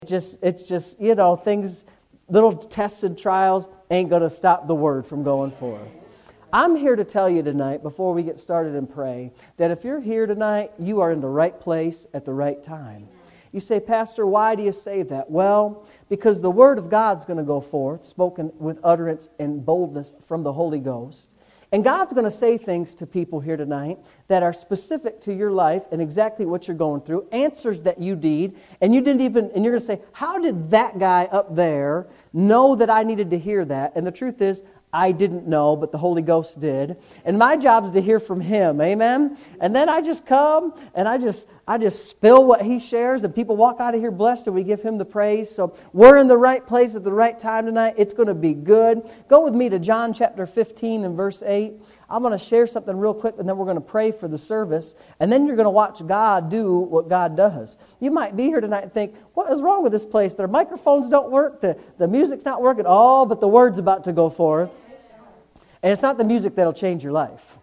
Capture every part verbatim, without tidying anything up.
Just it's just, you know, things, little tests and trials ain't going to stop the word from going forth. I'm here to tell you tonight, before we get started and pray, that if you're here tonight, you are in the right place at the right time. You say, Pastor, why do you say that? Well, because the Word of God's going to go forth, spoken with utterance and boldness from the Holy Ghost. And God's going to say things to people here tonight that are specific to your life and exactly what you're going through, answers that you need, and you didn't even, and you're going to say, how did that guy up there know that I needed to hear that? And the truth is, I didn't know, but the Holy Ghost did. And my job is to hear from Him, amen? And then I just come and I just I just spill what He shares, and people walk out of here blessed, and we give Him the praise. So we're in the right place at the right time tonight. It's going to be good. Go with me to John chapter fifteen and verse eight. I'm going to share something real quick, and then we're going to pray for the service. And then you're going to watch God do what God does. You might be here tonight and think, what is wrong with this place? Their microphones don't work. The, the music's not working. Oh, but the Word's about to go forth. And it's not the music that'll change your life.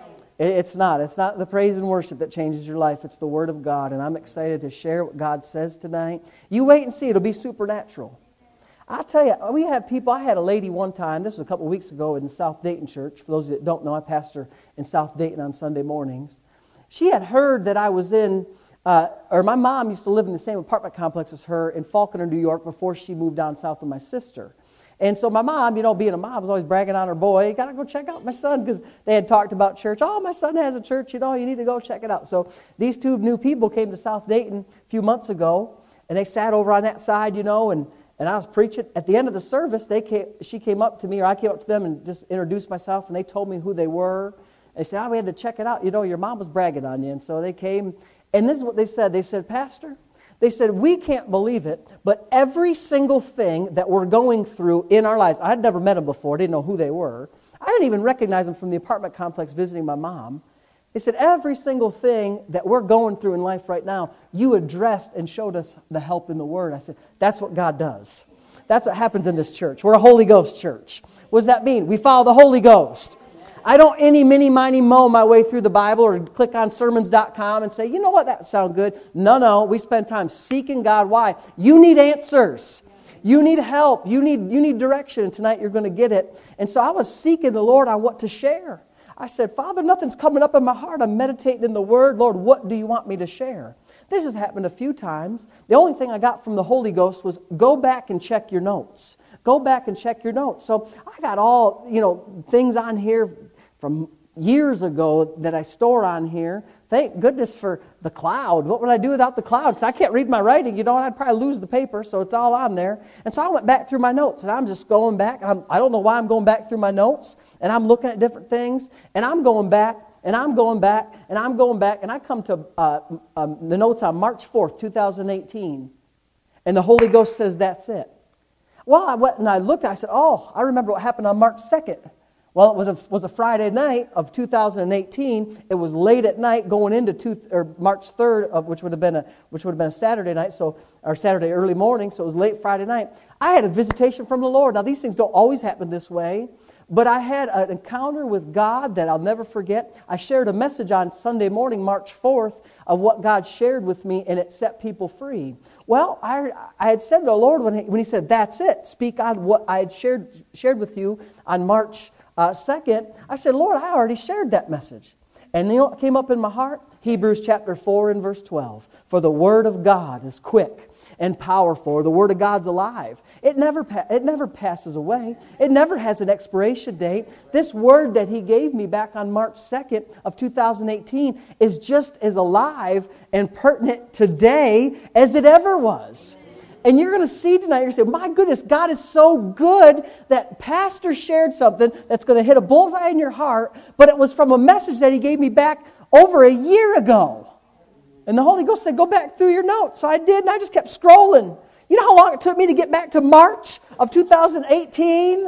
It's not. It's not the praise and worship that changes your life. It's the Word of God. And I'm excited to share what God says tonight. You wait and see. It'll be supernatural. I tell you, we have people. I had a lady one time, this was a couple of weeks ago in the South Dayton church. For those that don't know, I pastor in South Dayton on Sunday mornings. She had heard that I was in, uh, or my mom used to live in the same apartment complex as her in Falconer, New York, before she moved down south with my sister. And so my mom, you know, being a mom, was always bragging on her boy, you got to go check out my son, because they had talked about church. Oh, my son has a church, you know, you need to go check it out. So these two new people came to South Dayton a few months ago, and they sat over on that side, you know, and, and I was preaching. At the end of the service, they came, she came up to me, or I came up to them and just introduced myself, and they told me who they were. They said, oh, we had to check it out. You know, your mom was bragging on you. And so they came, and this is what they said. They said, Pastor, they said, we can't believe it, but every single thing that we're going through in our lives, I had never met them before, didn't know who they were. I didn't even recognize them from the apartment complex visiting my mom. They said, every single thing that we're going through in life right now, you addressed and showed us the help in the Word. I said, that's what God does. That's what happens in this church. We're a Holy Ghost church. What does that mean? We follow the Holy Ghost. I don't any, mini, miny, mo my way through the Bible or click on sermons dot com and say, you know what, that sounds good. No, no, we spend time seeking God. Why? You need answers. You need help. You need, you need direction, and tonight you're going to get it. And so I was seeking the Lord on what to share. I said, Father, nothing's coming up in my heart. I'm meditating in the Word. Lord, what do you want me to share? This has happened a few times. The only thing I got from the Holy Ghost was go back and check your notes. Go back and check your notes. So I got all, you know, things on here from years ago that I store on here. Thank goodness for the cloud. What would I do without the cloud? Because I can't read my writing, you know, and I'd probably lose the paper, so it's all on there. And so I went back through my notes, and I'm just going back. And I'm, I don't know why I'm going back through my notes, and I'm looking at different things, and I'm going back, and I'm going back, and I'm going back, and I come to uh, um, the notes on March fourth, twenty eighteen, and the Holy Ghost says that's it. Well, I went and I looked, I said, oh, I remember what happened on March second. Well, it was a, was a Friday night of two thousand eighteen. It was late at night going into two, or March third, of, which would have been a which would have been a Saturday night, so or Saturday early morning. So it was late Friday night. I had a visitation from the Lord. Now these things don't always happen this way, but I had an encounter with God that I'll never forget. I shared a message on Sunday morning, March fourth, of what God shared with me, and it set people free. Well, I I had said to the Lord when he, when He said, "That's it. Speak on what I had shared shared with you on March." Uh, second, I said, Lord, I already shared that message. And you know what came up in my heart? Hebrews chapter four and verse twelve. For the Word of God is quick and powerful. The Word of God's alive. It never, pa- it never passes away. It never has an expiration date. This Word that He gave me back on March second of two thousand eighteen is just as alive and pertinent today as it ever was. And you're going to see tonight, you're going to say, my goodness, God is so good that Pastor shared something that's going to hit a bullseye in your heart, but it was from a message that he gave me back over a year ago. And the Holy Ghost said, go back through your notes. So I did, and I just kept scrolling. You know how long it took me to get back to March of two thousand eighteen?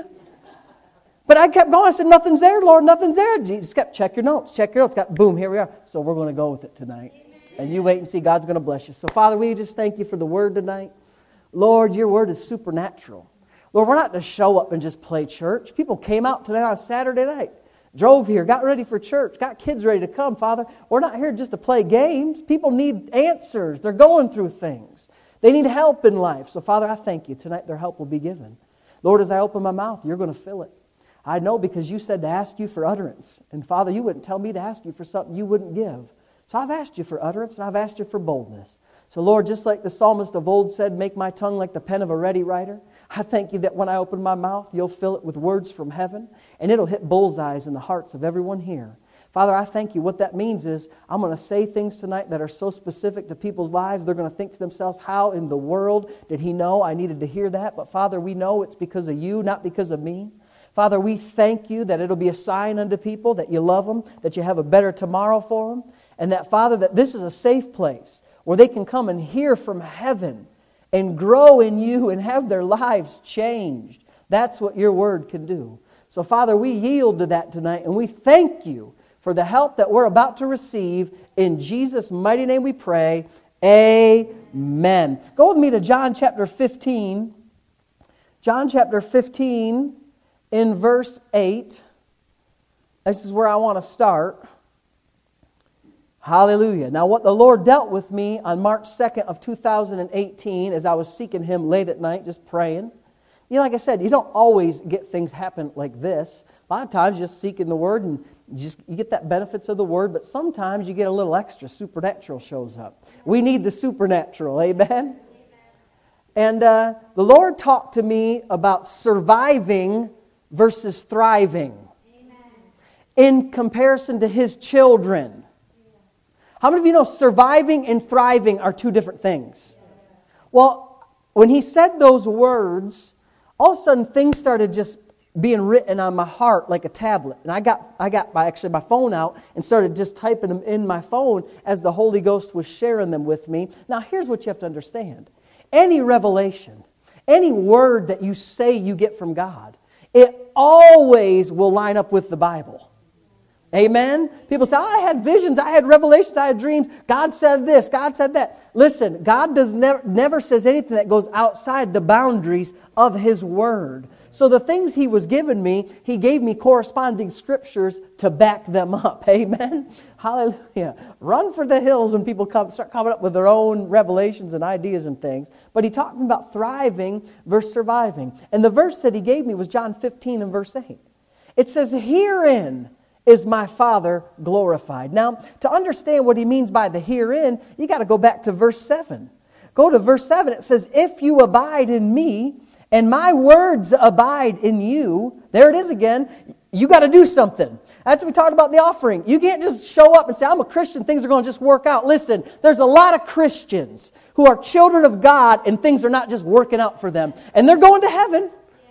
But I kept going. I said, nothing's there, Lord, nothing's there. Jesus kept, check your notes, check your notes. Got, boom, here we are. So we're going to go with it tonight. And you wait and see, God's going to bless you. So Father, we just thank you for the Word tonight. Lord, your Word is supernatural. Lord, we're not to show up and just play church. People came out tonight on Saturday night, drove here, got ready for church, got kids ready to come, Father. We're not here just to play games. People need answers. They're going through things. They They need help in life. So, Father, I thank you. Tonight their help will be given. Lord, as I open my mouth, you're going to fill it. I know because you said to ask you for utterance. And, Father, you wouldn't tell me to ask you for something you wouldn't give. So I've asked you for utterance and I've asked you for boldness. So, Lord, just like the psalmist of old said, make my tongue like the pen of a ready writer, I thank you that when I open my mouth, you'll fill it with words from heaven, and it'll hit bullseyes in the hearts of everyone here. Father, I thank you. What that means is I'm going to say things tonight that are so specific to people's lives, they're going to think to themselves, how in the world did he know I needed to hear that? But Father, we know it's because of you, not because of me. Father, we thank you that it'll be a sign unto people that you love them, that you have a better tomorrow for them, and that, Father, that this is a safe place where they can come and hear from heaven and grow in you and have their lives changed. That's what your word can do. So, Father, we yield to that tonight, and we thank you for the help that we're about to receive. In Jesus' mighty name we pray. Amen. Go with me to John chapter fifteen. John chapter fifteen in verse eight. This is where I want to start. Hallelujah. Now, what the Lord dealt with me on March second of two thousand eighteen as I was seeking Him late at night, just praying. You know, like I said, you don't always get things happen like this. A lot of times just seeking the Word and you just you get that benefits of the Word, but sometimes you get a little extra. Supernatural shows up. We need the supernatural. Amen? Amen. And uh, the Lord talked to me about surviving versus thriving. Amen. In comparison to His children. How many of you know surviving and thriving are two different things? Well, when he said those words, all of a sudden things started just being written on my heart like a tablet. And I got I got my, actually my phone out and started just typing them in my phone as the Holy Ghost was sharing them with me. Now, here's what you have to understand. Any revelation, any word that you say you get from God, it always will line up with the Bible. Amen? People say, oh, I had visions, I had revelations, I had dreams. God said this, God said that. Listen, God does never, never says anything that goes outside the boundaries of His Word. So the things He was giving me, He gave me corresponding scriptures to back them up. Amen? Hallelujah. Run for the hills when people come, start coming up with their own revelations and ideas and things. But He talked about thriving versus surviving. And the verse that He gave me was John fifteen and verse eight. It says, herein is my Father glorified. Now, to understand what He means by the herein, you got to go back to verse seven. Go to verse seven. It says, if you abide in me, and my words abide in you, there it is again, you got to do something. That's what we talked about in the offering. You can't just show up and say, I'm a Christian, things are going to just work out. Listen, there's a lot of Christians who are children of God, and things are not just working out for them. And they're going to heaven. Yeah.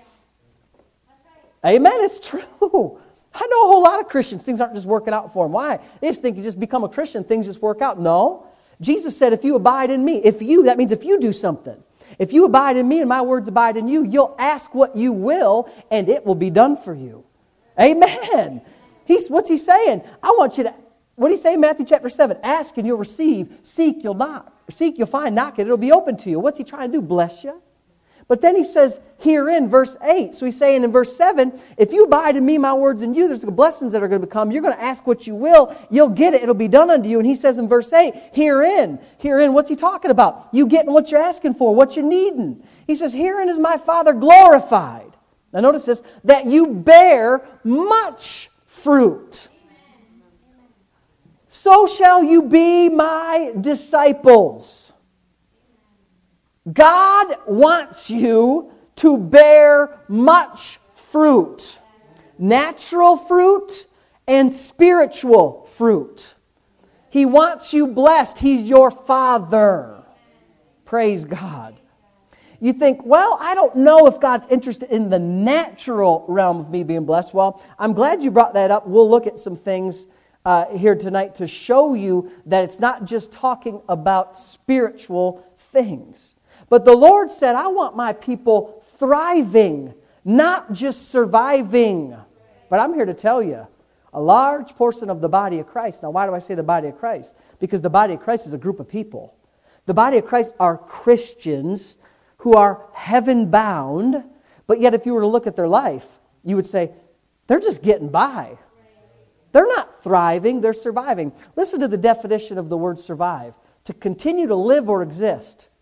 That's right. Amen, it's true. I know a whole lot of Christians, things aren't just working out for them. Why? They just think you just become a Christian, things just work out. No. Jesus said, if you abide in me, if you, that means if you do something. If you abide in me and my words abide in you, you'll ask what you will and it will be done for you. Amen. He's, what's He saying? I want you to, what did He say in Matthew chapter seven? Ask and you'll receive. Seek, you'll not. Seek, you'll find. Knock, it, it'll be open to you. What's He trying to do? Bless you. But then He says here in verse eight, so He's saying in verse seven, if you abide in me, my words in you, there's blessings that are going to come. You're going to ask what you will. You'll get it. It'll be done unto you. And He says in verse eight, herein, herein, what's He talking about? You getting what you're asking for, what you're needing. He says, herein is my Father glorified. Now notice this, that you bear much fruit. So shall you be my disciples. God wants you to bear much fruit. Natural fruit and spiritual fruit. He wants you blessed. He's your Father. Praise God. You think, well, I don't know if God's interested in the natural realm of me being blessed. Well, I'm glad you brought that up. We'll look at some things uh, here tonight to show you that it's not just talking about spiritual things. But the Lord said, I want my people thriving, not just surviving. But I'm here to tell you, a large portion of the body of Christ. Now, why do I say the body of Christ? Because the body of Christ is a group of people. The body of Christ are Christians who are heaven-bound, but yet if you were to look at their life, you would say, they're just getting by. They're not thriving, they're surviving. Listen to the definition of the word survive. To continue to live or exist.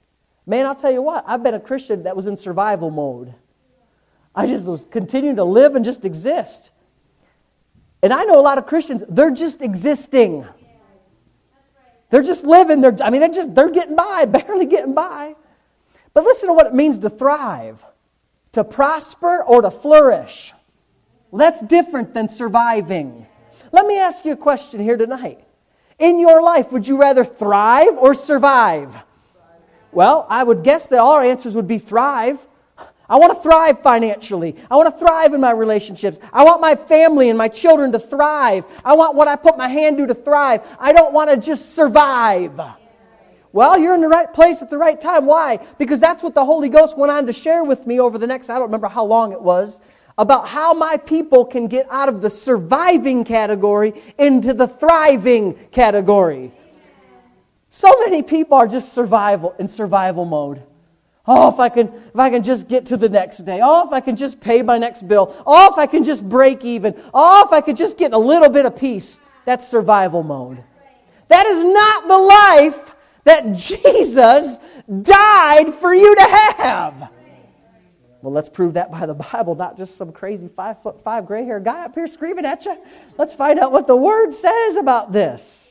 Man, I'll tell you what, I've been a Christian that was in survival mode. I just was continuing to live and just exist. And I know a lot of Christians, they're just existing. They're just living. They're, I mean, they're just, they're getting by, barely getting by. But listen to what it means to thrive, to prosper or to flourish. Well, that's different than surviving. Let me ask you a question here tonight. In your life, would you rather thrive or survive? Well, I would guess that all our answers would be thrive. I want to thrive financially. I want to thrive in my relationships. I want my family and my children to thrive. I want what I put my hand to to thrive. I don't want to just survive. Well, you're in the right place at the right time. Why? Because that's what the Holy Ghost went on to share with me over the next, I don't remember how long it was, about how my people can get out of the surviving category into the thriving category. So many people are just survival in survival mode. Oh, if I can, if I can just get to the next day. Oh, if I can just pay my next bill. Oh, if I can just break even. Oh, if I could just get a little bit of peace. That's survival mode. That is not the life that Jesus died for you to have. Well, let's prove that by the Bible, not just some crazy five foot five gray hair guy up here screaming at you. Let's find out what the Word says about this.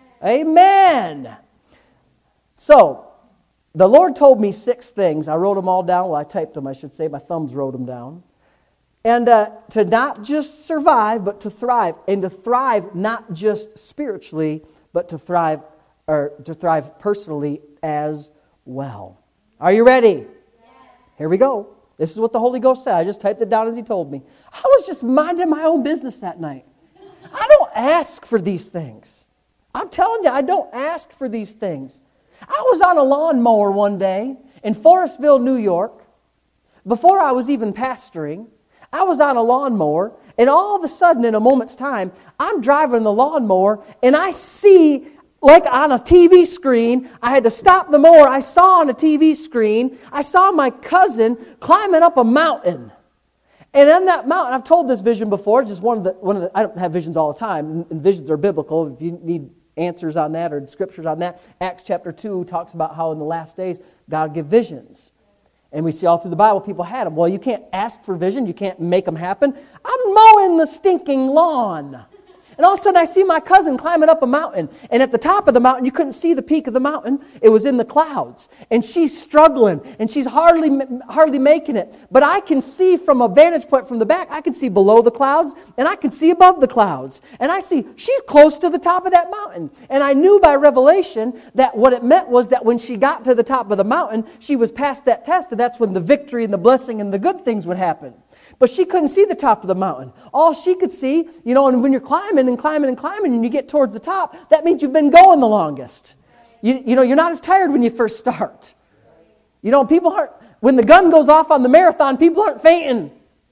Amen. So, the Lord told me six things. I wrote them all down. Well, I typed them, I should say. My thumbs wrote them down. And uh, to not just survive, but to thrive. And to thrive not just spiritually, but to thrive or to thrive personally as well. Are you ready? Yes. Here we go. This is what the Holy Ghost said. I just typed it down as He told me. I was just minding my own business that night. I don't ask for these things. I'm telling you, I don't ask for these things. I was on a lawnmower one day in Forestville, New York. Before I was even pastoring, I was on a lawnmower, and all of a sudden, in a moment's time, I'm driving the lawnmower, and I see, like on a T V screen, I had to stop the mower. I saw on a T V screen, I saw my cousin climbing up a mountain. And on that mountain, I've told this vision before, just one of the, one of the, I don't have visions all the time, and visions are biblical. If you need answers on that or scriptures on that, Acts chapter two talks about how in the last days, God will give visions. And we see all through the Bible, people had them. Well, you can't ask for vision. You can't make them happen. I'm mowing the stinking lawn. And all of a sudden, I see my cousin climbing up a mountain. And at the top of the mountain, you couldn't see the peak of the mountain. It was in the clouds. And she's struggling. And she's hardly hardly making it. But I can see from a vantage point from the back, I can see below the clouds. And I can see above the clouds. And I see she's close to the top of that mountain. And I knew by revelation that what it meant was that when she got to the top of the mountain, she was past that test. And that's when the victory and the blessing and the good things would happen. But she couldn't see the top of the mountain. All she could see, you know, and when you're climbing and climbing and climbing and you get towards the top, that means you've been going the longest. You, you know, you're not as tired when you first start. You know, people aren't, when the gun goes off on the marathon, people aren't fainting.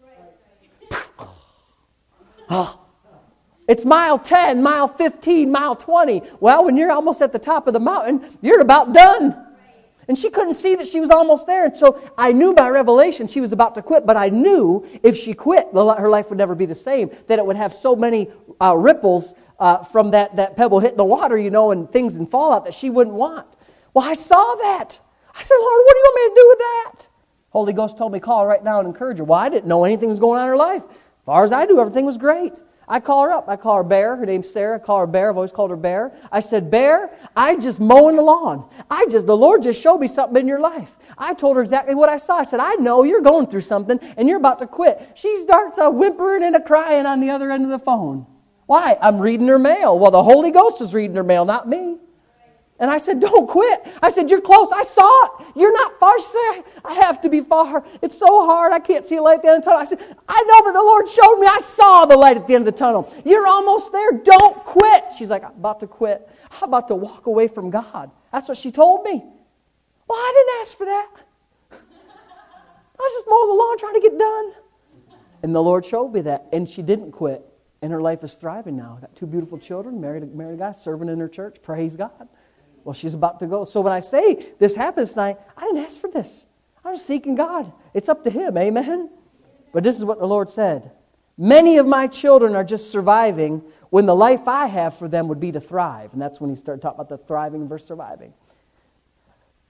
Oh, it's mile ten, mile fifteen, mile twenty. Well, when you're almost at the top of the mountain, you're about done. And she couldn't see that she was almost there. And so I knew by revelation she was about to quit. But I knew if she quit, her life would never be the same. That it would have so many uh, ripples uh, from that, that pebble hitting the water, you know, and things and fallout that she wouldn't want. Well, I saw that. I said, Lord, what do you want me to do with that? Holy Ghost told me, call her right now and encourage her. Well, I didn't know anything was going on in her life. As far as I knew, everything was great. I call her up. I call her Bear. Her name's Sarah. I call her Bear. I've always called her Bear. I said, Bear, I just mowing the lawn. I just, the Lord just showed me something in your life. I told her exactly what I saw. I said, I know you're going through something and you're about to quit. She starts a whimpering and a crying on the other end of the phone. Why? I'm reading her mail. Well, the Holy Ghost is reading her mail, not me. And I said, don't quit. I said, you're close. I saw it. You're not far. She said, I have to be far. It's so hard. I can't see a light at the end of the tunnel. I said, I know, but the Lord showed me. I saw the light at the end of the tunnel. You're almost there. Don't quit. She's like, I'm about to quit. How about to walk away from God? That's what she told me. Well, I didn't ask for that. I was just mowing the lawn trying to get done. And the Lord showed me that. And she didn't quit. And her life is thriving now. Got two beautiful children, married, married a guy, serving in her church. Praise God. Well, she's about to go. So when I say this happens tonight, I didn't ask for this. I was seeking God. It's up to Him. Amen? But this is what the Lord said. Many of my children are just surviving when the life I have for them would be to thrive. And that's when He started talking about the thriving versus surviving.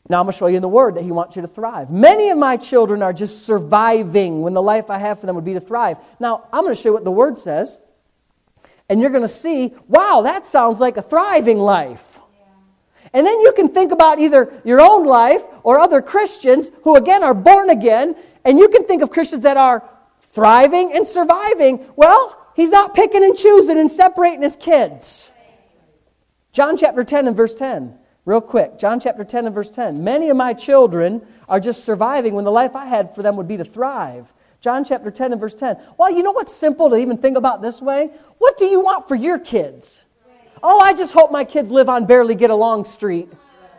Now I'm going to show you in the Word that He wants you to thrive. Many of my children are just surviving when the life I have for them would be to thrive. Now I'm going to show you what the Word says. And you're going to see, wow, that sounds like a thriving life. And then you can think about either your own life or other Christians who, again, are born again. And you can think of Christians that are thriving and surviving. Well, He's not picking and choosing and separating His kids. John chapter ten and verse ten. Real quick. John chapter ten and verse ten. Many of my children are just surviving when the life I had for them would be to thrive. John chapter ten and verse ten. Well, you know what's simple to even think about this way? What do you want for your kids? Oh, I just hope my kids live on Barely Get Along Street.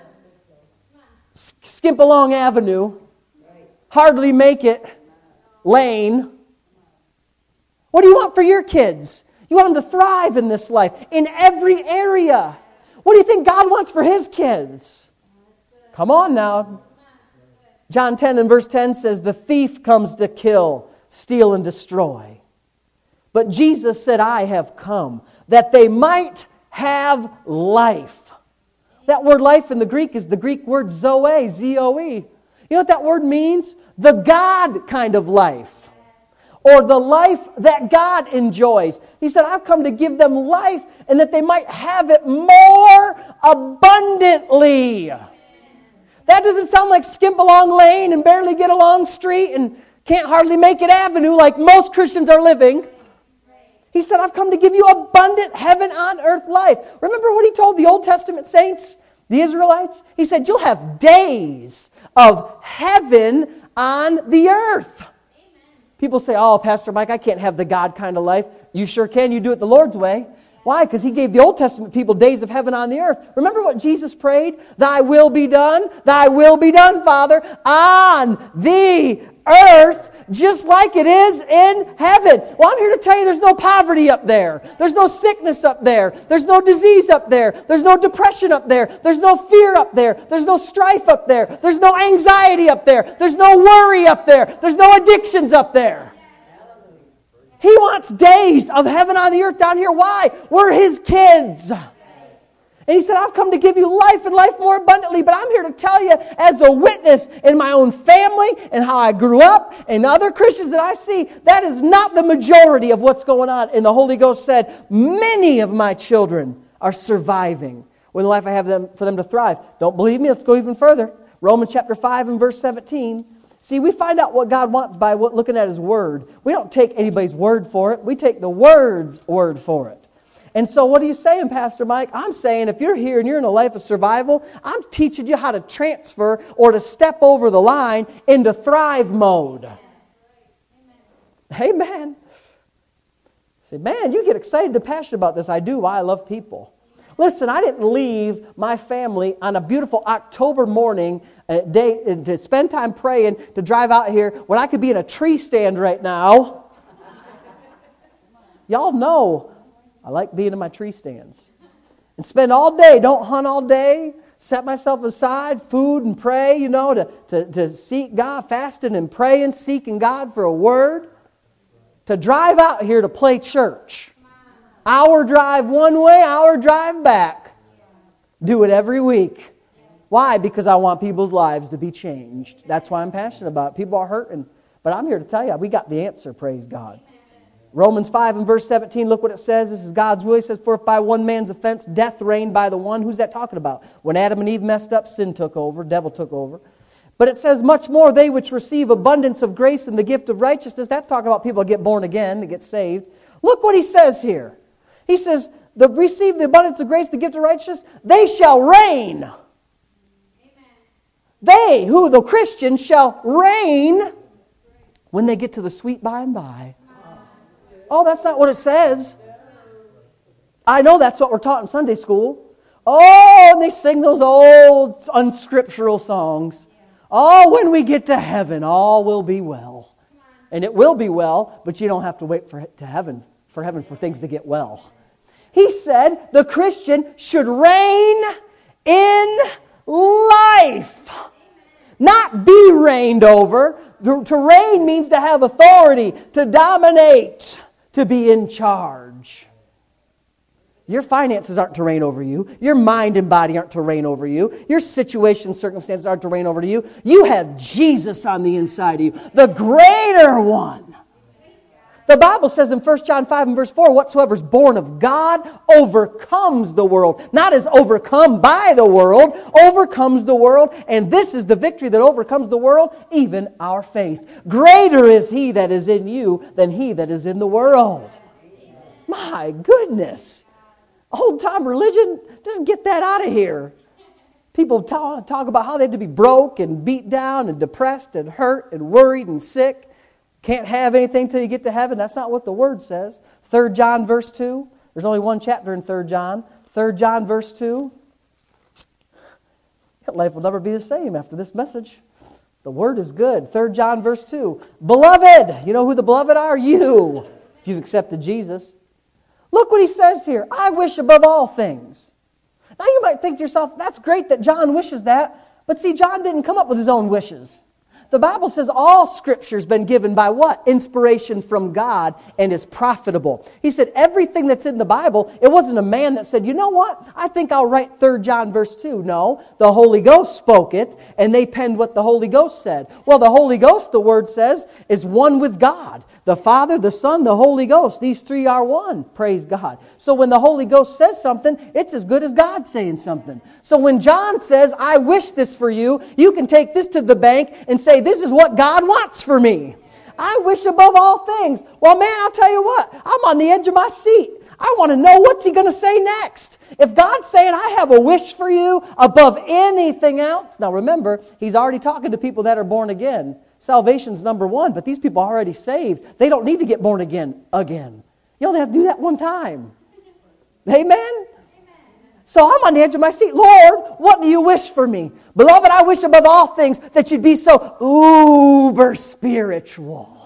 Skimp Along Avenue. Hardly Make It Lane. What do you want for your kids? You want them to thrive in this life, in every area. What do you think God wants for His kids? Come on now. John ten and verse ten says, the thief comes to kill, steal, and destroy. But Jesus said, I have come that they might have life. That word life in the Greek is the Greek word zoe, Z O E. You know what that word means? The God kind of life. Or the life that God enjoys. He said, I've come to give them life and that they might have it more abundantly. That doesn't sound like skimp along lane and barely get along street and can't hardly make it avenue like most Christians are living. He said, I've come to give you abundant heaven on earth life. Remember what He told the Old Testament saints, the Israelites? He said, you'll have days of heaven on the earth. People say, oh, Pastor Mike, I can't have the God kind of life. You sure can. You do it the Lord's way. Why? Because He gave the Old Testament people days of heaven on the earth. Remember what Jesus prayed? Thy will be done, Thy will be done, Father, on the earth, just like it is in heaven. Well, I'm here to tell you there's no poverty up there. There's no sickness up there. There's no disease up there. There's no depression up there. There's no fear up there. There's no strife up there. There's no anxiety up there. There's no worry up there. There's no addictions up there. He wants days of heaven on the earth down here. Why? We're His kids. And He said, I've come to give you life and life more abundantly. But I'm here to tell you as a witness in my own family and how I grew up and other Christians that I see, that is not the majority of what's going on. And the Holy Ghost said, many of my children are surviving when the life I have them, for them to thrive. Don't believe me? Let's go even further. Romans chapter five and verse seventeen. See, we find out what God wants by looking at His Word. We don't take anybody's word for it. We take the Word's word for it. And so what are you saying, Pastor Mike? I'm saying if you're here and you're in a life of survival, I'm teaching you how to transfer or to step over the line into thrive mode. Amen. Amen. Say, man, you get excited and passionate about this. I do. Why? I love people. Listen, I didn't leave my family on a beautiful October morning uh, day uh, to spend time praying to drive out here when I could be in a tree stand right now. Y'all know I like being in my tree stands. And spend all day, don't hunt all day, set myself aside, food and pray, you know, to, to, to seek God, fasting and praying, seeking God for a word. To drive out here to play church. Hour drive one way, hour drive back. Do it every week. Why? Because I want people's lives to be changed. That's why I'm passionate about it. People are hurting. But I'm here to tell you, we got the answer, praise God. Romans five and verse seventeen, look what it says. This is God's will. He says, for if by one man's offense death reigned by the one. Who's that talking about? When Adam and Eve messed up, sin took over, devil took over. But it says, much more they which receive abundance of grace and the gift of righteousness. That's talking about people that get born again, that get saved. Look what he says here. He says, the receive the abundance of grace, the gift of righteousness, they shall reign. Amen. They, who the Christians, shall reign when they get to the sweet by and by. Oh, that's not what it says. I know that's what we're taught in Sunday school. Oh, and they sing those old unscriptural songs. Oh, when we get to heaven, all will be well. And it will be well, but you don't have to wait for to heaven, for heaven for things to get well. He said the Christian should reign in life. Not be reigned over. To reign means to have authority, to dominate, to be in charge. Your finances aren't to reign over you. Your mind and body aren't to reign over you. Your situation, circumstances aren't to reign over you. You have Jesus on the inside of you, the greater one. The Bible says in First John five and verse four, whatsoever is born of God overcomes the world. Not as overcome by the world, overcomes the world. And this is the victory that overcomes the world, even our faith. Greater is He that is in you than he that is in the world. My goodness. Old-time religion, just get that out of here. People talk, talk about how they had to be broke and beat down and depressed and hurt and worried and sick. Can't have anything till you get to heaven. That's not what the Word says. Third John verse two. There's only one chapter in Third John. Third John verse two. Life will never be the same after this message. The Word is good. Third John verse two. Beloved. You know who the beloved are? You. If you've accepted Jesus. Look what he says here. I wish above all things. Now you might think to yourself, that's great that John wishes that. But see, John didn't come up with his own wishes. The Bible says all Scripture's been given by what? Inspiration from God and is profitable. He said everything that's in the Bible, it wasn't a man that said, you know what? I think I'll write Third John verse two. No, the Holy Ghost spoke it and they penned what the Holy Ghost said. Well, the Holy Ghost, the Word says, is one with God. The Father, the Son, the Holy Ghost. These three are one. Praise God. So when the Holy Ghost says something, it's as good as God saying something. So when John says, I wish this for you, you can take this to the bank and say, this is what God wants for me. I wish above all things. Well, man, I'll tell you what. I'm on the edge of my seat. I want to know what's He going to say next. If God's saying, I have a wish for you above anything else. Now remember, He's already talking to people that are born again. Salvation's number one, but these people are already saved. They don't need to get born again again. You only have to do that one time. Amen? Amen? So I'm on the edge of my seat. Lord, what do you wish for me? Beloved, I wish above all things that you'd be so uber spiritual.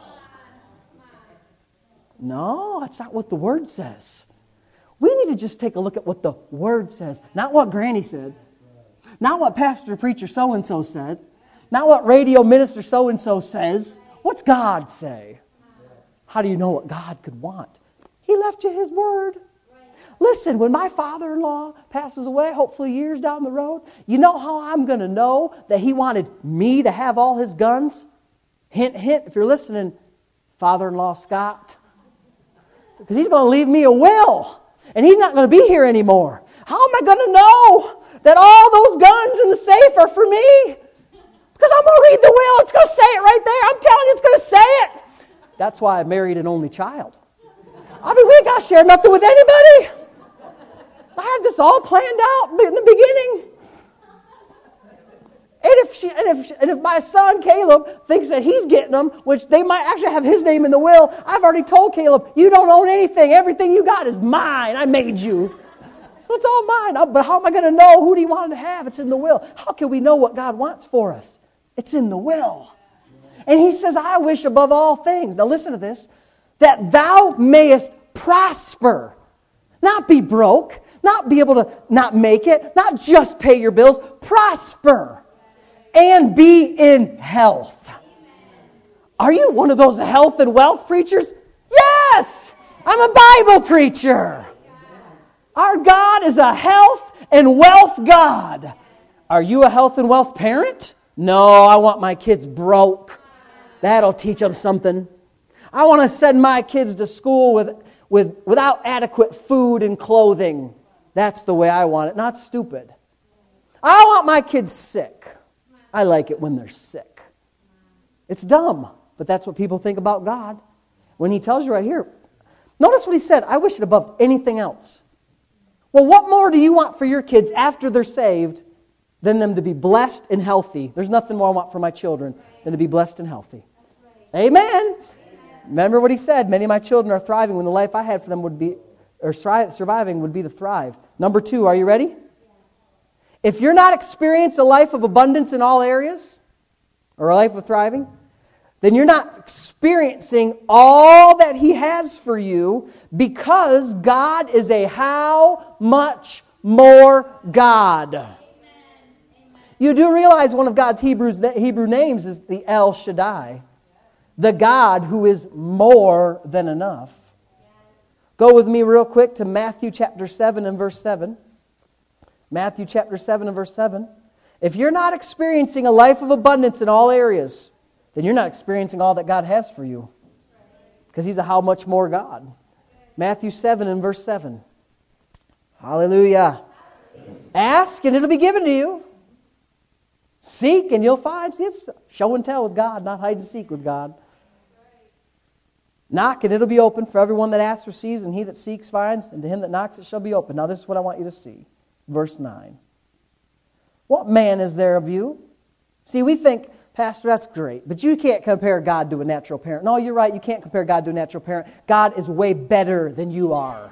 No, that's not what the Word says. We need to just take a look at what the Word says. Not what Granny said. Not what Pastor Preacher so-and-so said. Not what radio minister so-and-so says. What's God say? How do you know what God could want? He left you His Word. Listen, when my father-in-law passes away, hopefully years down the road, you know how I'm going to know that he wanted me to have all his guns? Hint, hint, if you're listening, father-in-law Scott. Because he's going to leave me a will. And he's not going to be here anymore. How am I going to know that all those guns in the safe are for me? Because I'm going to read the will. It's going to say it right there. I'm telling you, it's going to say it. That's why I married an only child. I mean, we ain't got to share nothing with anybody. I had this all planned out in the beginning. And if, she, and, if she, and if my son Caleb thinks that he's getting them, which they might actually have his name in the will, I've already told Caleb, you don't own anything. Everything you got is mine. I made you. So it's all mine. But how am I going to know who do you want to have? It's in the will. How can we know what God wants for us? It's in the will. And he says, I wish above all things. Now listen to this. That thou mayest prosper. Not be broke. Not be able to not make it. Not just pay your bills. Prosper. And be in health. Are you one of those health and wealth preachers? Yes! I'm a Bible preacher. Our God is a health and wealth God. Are you a health and wealth parent? No, I want my kids broke. That'll teach them something. I want to send my kids to school with, with, without adequate food and clothing. That's the way I want it, not stupid. I want my kids sick. I like it when they're sick. It's dumb, but that's what people think about God. When He tells you right here, notice what He said, I wish it above anything else. Well, what more do you want for your kids after they're saved than them to be blessed and healthy? There's nothing more I want for my children than to be blessed and healthy. Amen. Amen. Remember what He said, many of my children are thriving when the life I had for them would be, or surviving would be to thrive. Number two, are you ready? If you're not experiencing a life of abundance in all areas, or a life of thriving, then you're not experiencing all that He has for you, because God is a how much more God. Amen. You do realize one of God's Hebrews, Hebrew names is the El Shaddai, the God who is more than enough. Go with me real quick to Matthew chapter seven and verse seven. Matthew chapter seven and verse seven. If you're not experiencing a life of abundance in all areas, then you're not experiencing all that God has for you. Because He's a how much more God. Matthew seven and verse seven. Hallelujah. Ask and it'll be given to you. Seek and you'll find. See, it's show and tell with God, not hide and seek with God. Knock and it'll be open. For everyone that asks receives, and he that seeks finds, and to him that knocks it shall be open. Now this is what I want you to see. Verse nine. What man is there of you? See, we think, Pastor, that's great, but you can't compare God to a natural parent. No, you're right, you can't compare God to a natural parent. God is way better than you are.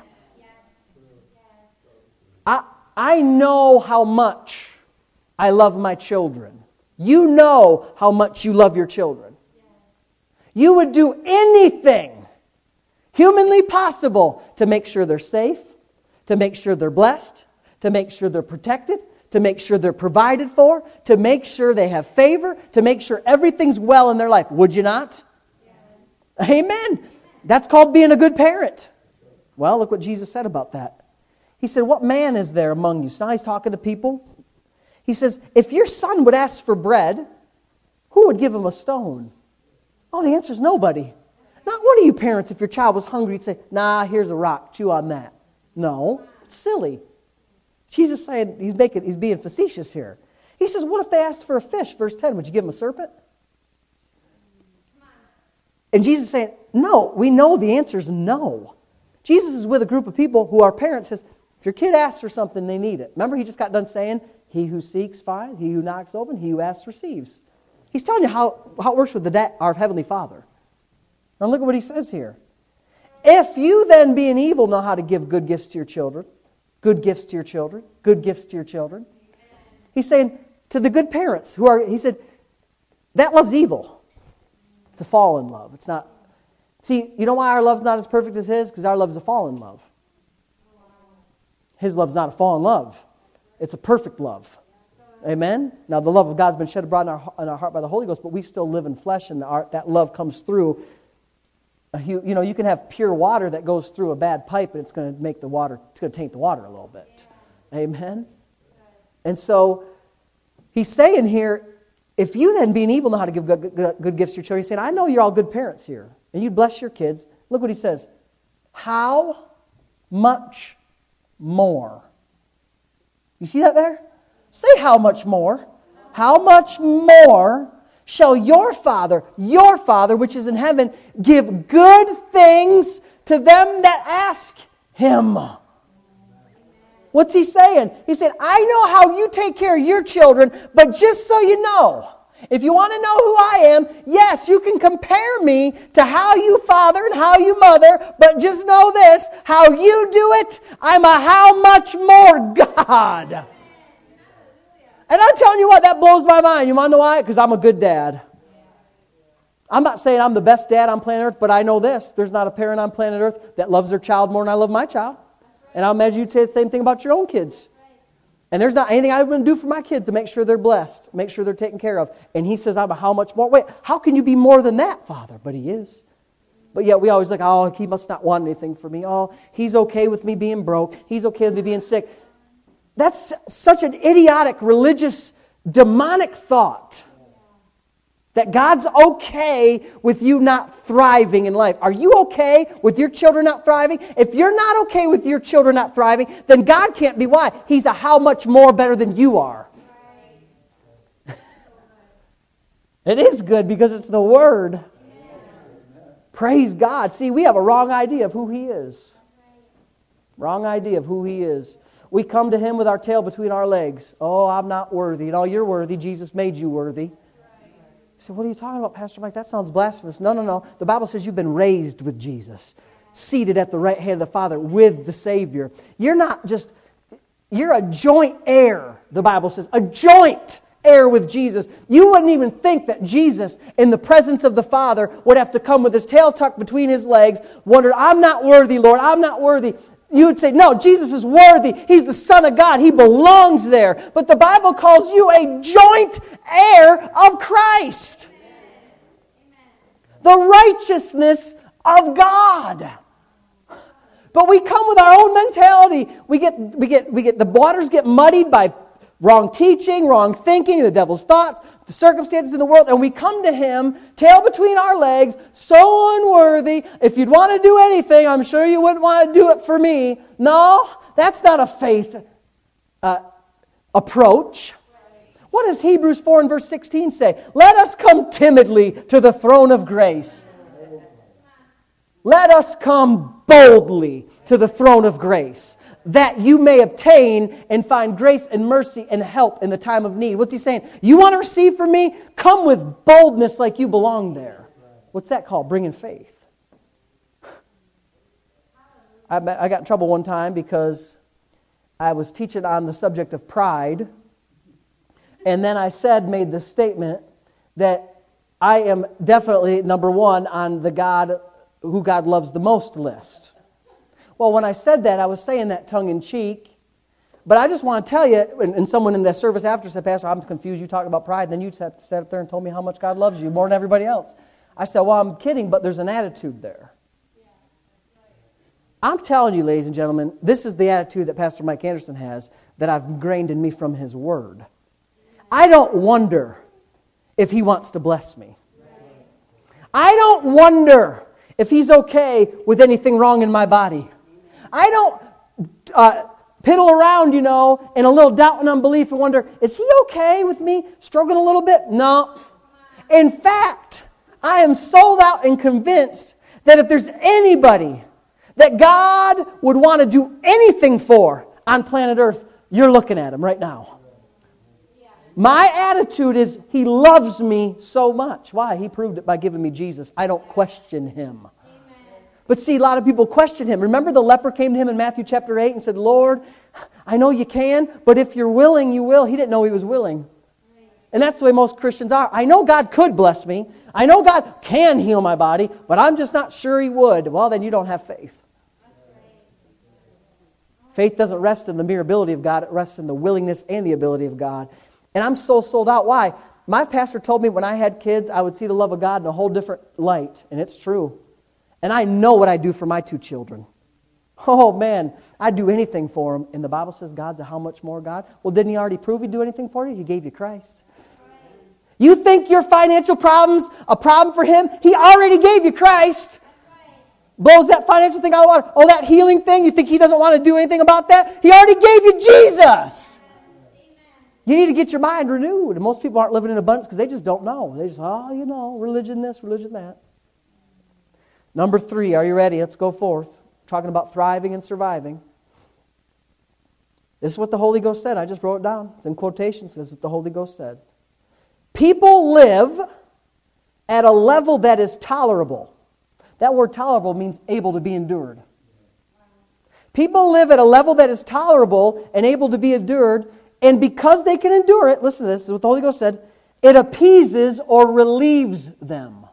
I, I know how much I love my children. You know how much you love your children. You would do anything humanly possible to make sure they're safe, to make sure they're blessed, to make sure they're protected, to make sure they're provided for, to make sure they have favor, to make sure everything's well in their life. Would you not? Yes. Amen. That's called being a good parent. Well, look what Jesus said about that. He said, what man is there among you? So now he's talking to people. He says, if your son would ask for bread, who would give him a stone? Oh, the answer is nobody. Not one of you parents, if your child was hungry, you'd say, nah, here's a rock, chew on that. No, it's silly. Jesus saying, he's making, he's being facetious here. He says, what if they asked for a fish? Verse ten, would you give them a serpent? And Jesus is saying, no, we know the answer is no. Jesus is with a group of people who are parents, says, if your kid asks for something, they need it. Remember, he just got done saying, he who seeks finds, he who knocks open, he who asks receives. He's telling you how, how it works with the da- our Heavenly Father. Now look at what he says here. If you then, being evil, know how to give good gifts to your children, good gifts to your children, good gifts to your children. He's saying to the good parents who are, he said, that love's evil. It's a fallen love. It's not. See, you know why our love's not as perfect as His? Because our love is a fallen love. His love's not a fallen love. It's a perfect love. Amen? Now, the love of God's been shed abroad in our, in our heart by the Holy Ghost, but we still live in flesh, and our, that love comes through. A, you, you know, you can have pure water that goes through a bad pipe, and it's going to make the water, it's going to taint the water a little bit. Amen? And so, he's saying here, if you then, being evil, know how to give good, good, good gifts to your children, he's saying, I know you're all good parents here, and you bless your kids. Look what he says. How much more? You see that there? Say how much more. How much more shall your Father, your Father, which is in heaven, give good things to them that ask Him? What's he saying? He said, I know how you take care of your children, but just so you know, if you want to know who I am, yes, you can compare me to how you father and how you mother, but just know this, how you do it, I'm a how much more God. And I'm telling you what, that blows my mind. You want to know why? Because I'm a good dad. I'm not saying I'm the best dad on planet Earth, but I know this. There's not a parent on planet Earth that loves their child more than I love my child. And I'll imagine you'd say the same thing about your own kids. And there's not anything I wouldn't do for my kids to make sure they're blessed, make sure they're taken care of. And he says, I'm a how much more? Wait, how can you be more than that, Father? But he is. But yet we always like, oh, he must not want anything for me. Oh, he's okay with me being broke. He's okay with me being sick. That's such an idiotic, religious, demonic thought. That God's okay with you not thriving in life. Are you okay with your children not thriving? If you're not okay with your children not thriving, then God can't be. Why? He's a how much more better than you are. It is good because it's the Word. Praise God. See, we have a wrong idea of who He is. Wrong idea of who He is. We come to Him with our tail between our legs. Oh, I'm not worthy. No, you're worthy. Jesus made you worthy. So what are you talking about, Pastor Mike? That sounds blasphemous. No, no, no. The Bible says you've been raised with Jesus, seated at the right hand of the Father with the Savior. You're not just, you're a joint heir, the Bible says, a joint heir with Jesus. You wouldn't even think that Jesus, in the presence of the Father, would have to come with his tail tucked between his legs, wonder, I'm not worthy, Lord, I'm not worthy. You would say, no, Jesus is worthy. He's the Son of God. He belongs there. But the Bible calls you a joint heir of Christ. Amen. The righteousness of God. But we come with our own mentality. We get, we get, we get, the waters get muddied by wrong teaching, wrong thinking, the devil's thoughts, the circumstances in the world, and we come to Him, tail between our legs, so unworthy. If you'd want to do anything, I'm sure you wouldn't want to do it for me. No, that's not a faith uh, approach. What does Hebrews four and verse sixteen say? Let us come timidly to the throne of grace. Let us come boldly to the throne of grace, that you may obtain and find grace and mercy and help in the time of need. What's he saying? You want to receive from me? Come with boldness like you belong there. What's that called? Bringing faith. I, I got in trouble one time because I was teaching on the subject of pride. And then I said, made the statement that I am definitely number one on the God who God loves the most list. Well, when I said that, I was saying that tongue-in-cheek. But I just want to tell you, and, and someone in the service after said, Pastor, I'm confused. You talked about pride. And then you sat, sat up there and told me how much God loves you more than everybody else. I said, well, I'm kidding, but there's an attitude there. I'm telling you, ladies and gentlemen, this is the attitude that Pastor Mike Anderson has that I've ingrained in me from his Word. I don't wonder if he wants to bless me. I don't wonder if he's okay with anything wrong in my body. I don't uh, piddle around, you know, in a little doubt and unbelief and wonder, is he okay with me struggling a little bit? No. In fact, I am sold out and convinced that if there's anybody that God would want to do anything for on planet Earth, you're looking at him right now. My attitude is He loves me so much. Why? He proved it by giving me Jesus. I don't question Him. Amen. But see, a lot of people question Him. Remember the leper came to Him in Matthew chapter eight and said, Lord, I know you can, but if you're willing, you will. He didn't know he was willing. And that's the way most Christians are. I know God could bless me. I know God can heal my body, but I'm just not sure He would. Well, then you don't have faith. Faith doesn't rest in the mere ability of God. It rests in the willingness and the ability of God. And I'm so sold out. Why? My pastor told me when I had kids, I would see the love of God in a whole different light. And it's true. And I know what I do for my two children. Oh, man, I'd do anything for them. And the Bible says God's a how much more God? Well, didn't He already prove He'd do anything for you? He gave you Christ. You think your financial problem's a problem for Him? He already gave you Christ. Blows that financial thing out of the water. Oh, that healing thing, you think He doesn't want to do anything about that? He already gave you Jesus. You need to get your mind renewed. And most people aren't living in abundance because they just don't know. They just, oh, you know, religion this, religion that. Number three, are you ready? Let's go forth. Talking about thriving and surviving. This is what the Holy Ghost said. I just wrote it down. It's in quotations. This is what the Holy Ghost said. People live at a level that is tolerable. That word tolerable means able to be endured. People live at a level that is tolerable and able to be endured. And because they can endure it, listen to this, this is what the Holy Ghost said, it appeases or relieves them.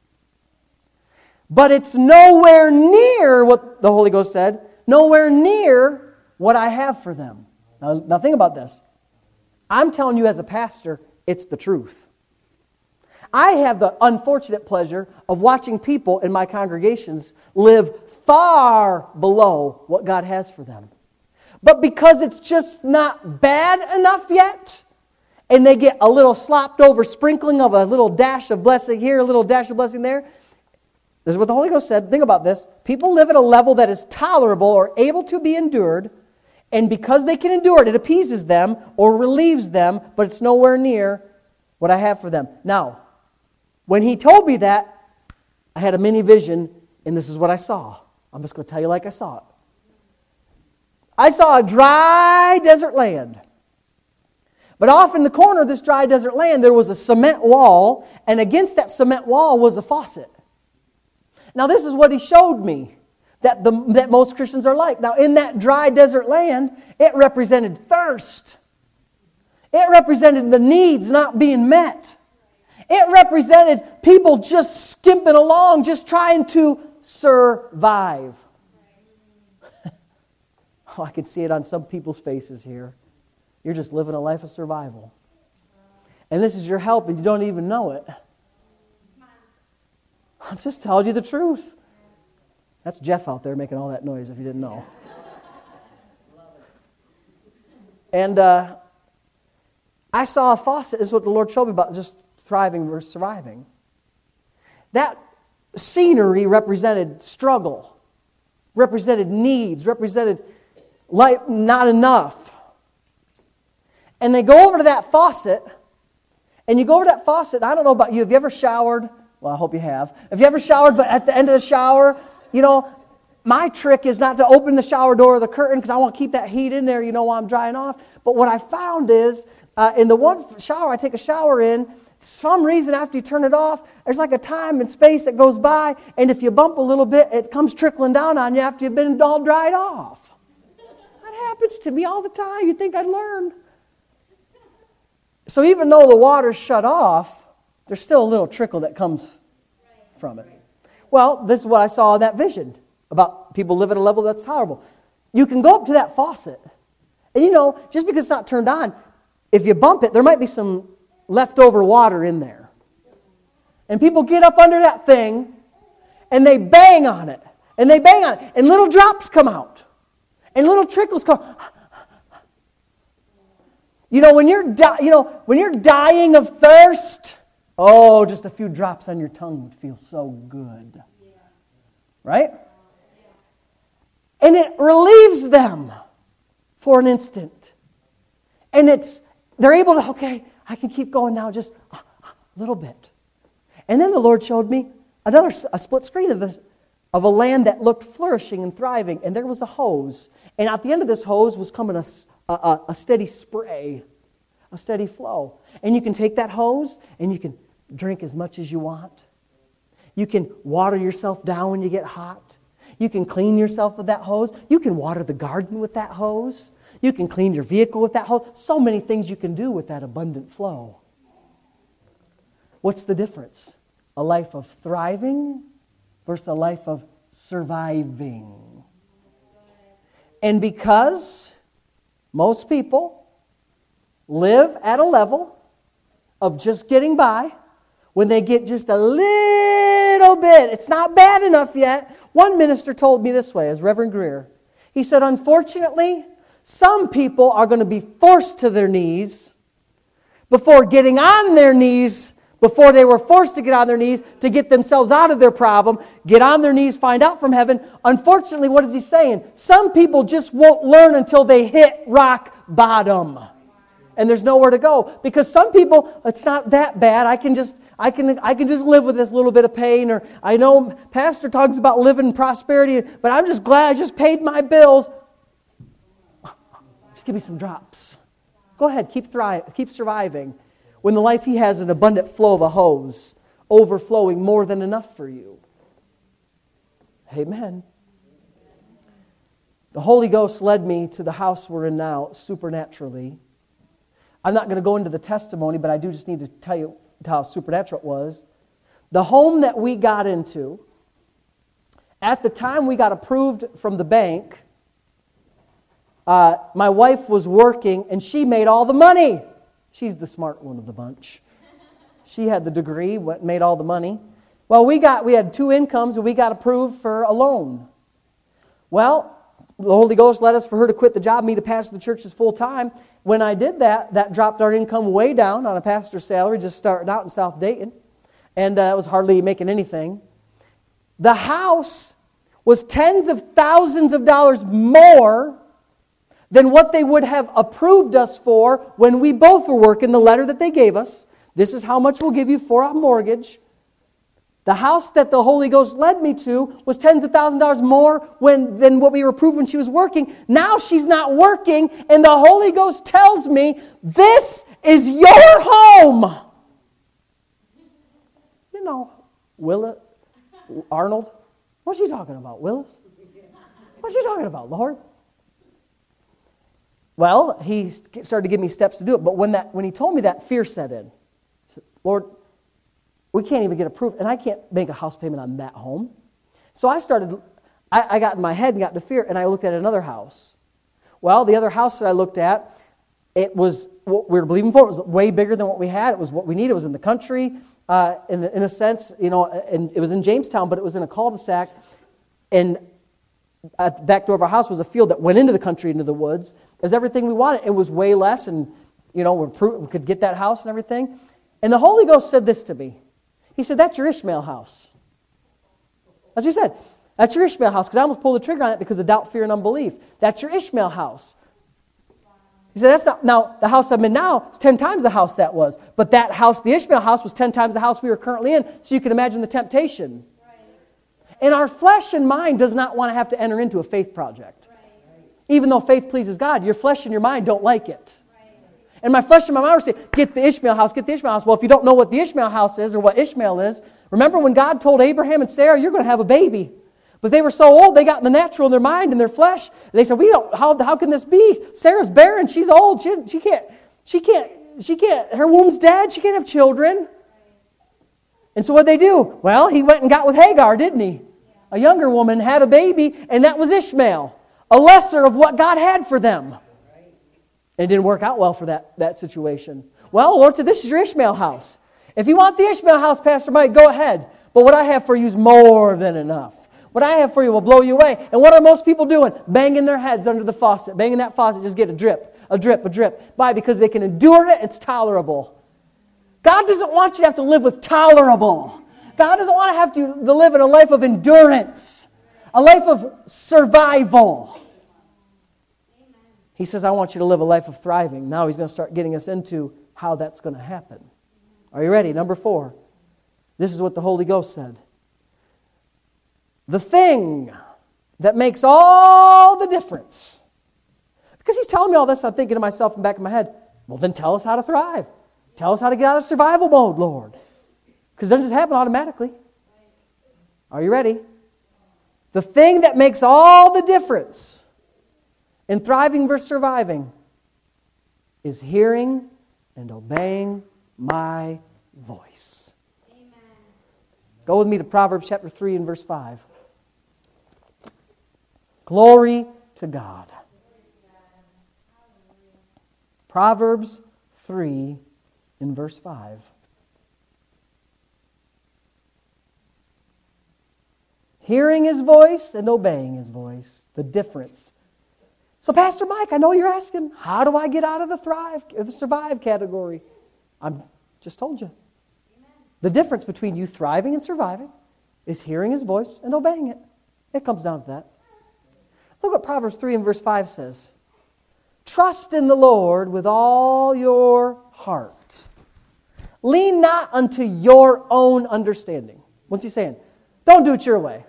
But it's nowhere near what the Holy Ghost said, nowhere near what I have for them. Now, now think about this. I'm telling you as a pastor, it's the truth. I have the unfortunate pleasure of watching people in my congregations live far below what God has for them. But because it's just not bad enough yet, and they get a little slopped over sprinkling of a little dash of blessing here, a little dash of blessing there, this is what the Holy Ghost said. Think about this. People live at a level that is tolerable or able to be endured, and because they can endure it, it appeases them or relieves them, but it's nowhere near what I have for them. Now, when He told me that, I had a mini vision, and this is what I saw. I'm just going to tell you like I saw it. I saw a dry desert land. But off in the corner of this dry desert land, there was a cement wall, and against that cement wall was a faucet. Now, this is what He showed me that, the, that most Christians are like. Now, in that dry desert land, it represented thirst. It represented the needs not being met. It represented people just skimping along, just trying to survive. Oh, I can see it on some people's faces here. You're just living a life of survival. And this is your help and you don't even know it. I'm just telling you the truth. That's Jeff out there making all that noise, if you didn't know. And uh, I saw a faucet. This is what the Lord showed me about just thriving versus surviving. That scenery represented struggle, represented needs, represented life not enough. And they go over to that faucet, and you go over to that faucet, I don't know about you, have you ever showered? Well, I hope you have. Have you ever showered, but at the end of the shower, you know, my trick is not to open the shower door or the curtain because I want to keep that heat in there, you know, while I'm drying off. But what I found is, uh, in the one shower I take a shower in, some reason after you turn it off, there's like a time and space that goes by, and if you bump a little bit, it comes trickling down on you after you've been all dried off. That happens to me all the time. You'd think I'd learn. So even though the water's shut off, there's still a little trickle that comes from it. Well, this is what I saw in that vision about people living at a level that's tolerable. You can go up to that faucet, and you know, just because it's not turned on, if you bump it, there might be some leftover water in there. And people get up under that thing, and they bang on it, and they bang on it, and little drops come out, and little trickles come. You know, when you're di- you know when you're dying of thirst, oh, just a few drops on your tongue would feel so good, right? And it relieves them for an instant, and it's they're able to okay. I can keep going now just a little bit. And then the Lord showed me another a split screen of, the, of a land that looked flourishing and thriving. And there was a hose. And at the end of this hose was coming a, a, a steady spray, a steady flow. And you can take that hose and you can drink as much as you want. You can water yourself down when you get hot. You can clean yourself with that hose. You can water the garden with that hose. You can clean your vehicle with that hose. So many things you can do with that abundant flow. What's the difference? A life of thriving versus a life of surviving. And because most people live at a level of just getting by, when they get just a little bit, it's not bad enough yet. One minister told me this way, as Reverend Greer. He said, unfortunately, some people are going to be forced to their knees before getting on their knees, before they were forced to get on their knees to get themselves out of their problem, get on their knees, find out from heaven. Unfortunately, what is he saying? Some people just won't learn until they hit rock bottom. And there's nowhere to go. Because some people, it's not that bad. I can just I can I can just live with this little bit of pain. Or I know Pastor talks about living in prosperity, but I'm just glad I just paid my bills. Just give me some drops. Go ahead, keep thrive, keep surviving. When the life He has an abundant flow of a hose, overflowing more than enough for you. Amen. The Holy Ghost led me to the house we're in now supernaturally. I'm not going to go into the testimony, but I do just need to tell you how supernatural it was. The home that we got into, at the time we got approved from the bank, uh, my wife was working and she made all the money. She's the smart one of the bunch. She had the degree, made all the money. Well, we got we had two incomes and we got approved for a loan. Well, the Holy Ghost led us for her to quit the job, me to pastor the churches full time. When I did that, that dropped our income way down on a pastor's salary, just starting out in South Dayton. And uh, it was hardly making anything. The house was tens of thousands of dollars more than what they would have approved us for when we both were working, the letter that they gave us. This is how much we'll give you for our mortgage. The house that the Holy Ghost led me to was tens of thousands of dollars more when, than what we were approved when she was working. Now she's not working, and the Holy Ghost tells me, this is your home. You know, Willa, Arnold, what's she talking about, Willis? What's she talking about, Lord? Well, he started to give me steps to do it, but when that when he told me that, fear set in. I said, Lord, we can't even get approved, and I can't make a house payment on that home. So I started, I, I got in my head and got into fear, and I looked at another house. Well, the other house that I looked at, it was what we were believing for. It was way bigger than what we had. It was what we needed. It was in the country, uh, in, in a sense, you know, and it was in Jamestown, but it was in a cul-de-sac. And at the back door of our house was a field that went into the country, into the woods. It was everything we wanted. It was way less, and you know, we could get that house and everything. And the Holy Ghost said this to me. He said, that's your Ishmael house. That's what he said. That's your Ishmael house, because I almost pulled the trigger on it because of doubt, fear, and unbelief. That's your Ishmael house. He said, that's not, now, the house I'm in now is ten times the house that was. But that house, the Ishmael house, was ten times the house we were currently in, so you can imagine the temptation. Right. And our flesh and mind does not want to have to enter into a faith project. Right. Even though faith pleases God, your flesh and your mind don't like it. Right. And my flesh and my mind would say, get the Ishmael house, get the Ishmael house. Well, if you don't know what the Ishmael house is or what Ishmael is, remember when God told Abraham and Sarah, you're going to have a baby. But they were so old, they got in the natural in their mind and their flesh. They said, "We don't. How, how can this be? Sarah's barren. She's old. She, she can't. She can't. She can't. Her womb's dead. She can't have children." And so what did they do? Well, he went and got with Hagar, didn't he? A younger woman had a baby, and that was Ishmael, a lesser of what God had for them. And it didn't work out well for that, that situation. Well, Lord said, "This is your Ishmael house. If you want the Ishmael house, Pastor Mike, go ahead. But what I have for you is more than enough. What I have for you will blow you away." And what are most people doing? Banging their heads under the faucet. Banging that faucet, just get a drip, a drip, a drip. Why? Because they can endure it, it's tolerable. God doesn't want you to have to live with tolerable. God doesn't want to have to, to live in a life of endurance, a life of survival. He says, I want you to live a life of thriving. Now he's going to start getting us into how that's going to happen. Are you ready? Number four. This is what the Holy Ghost said. The thing that makes all the difference. Because he's telling me all this, I'm thinking to myself in the back of my head, well, then tell us how to thrive. Tell us how to get out of survival mode, Lord. Because it doesn't just happen automatically. Are you ready? The thing that makes all the difference in thriving versus surviving is hearing and obeying my voice. Amen. Go with me to Proverbs chapter three and verse five. Glory to God. Proverbs three in verse five. Hearing His voice and obeying His voice. The difference. So, Pastor Mike, I know you're asking, how do I get out of the thrive, the survive category? I just told you. Amen. The difference between you thriving and surviving is hearing His voice and obeying it. It comes down to that. Look what Proverbs three and verse five says. Trust in the Lord with all your heart. Lean not unto your own understanding. What's he saying? Don't do it your way.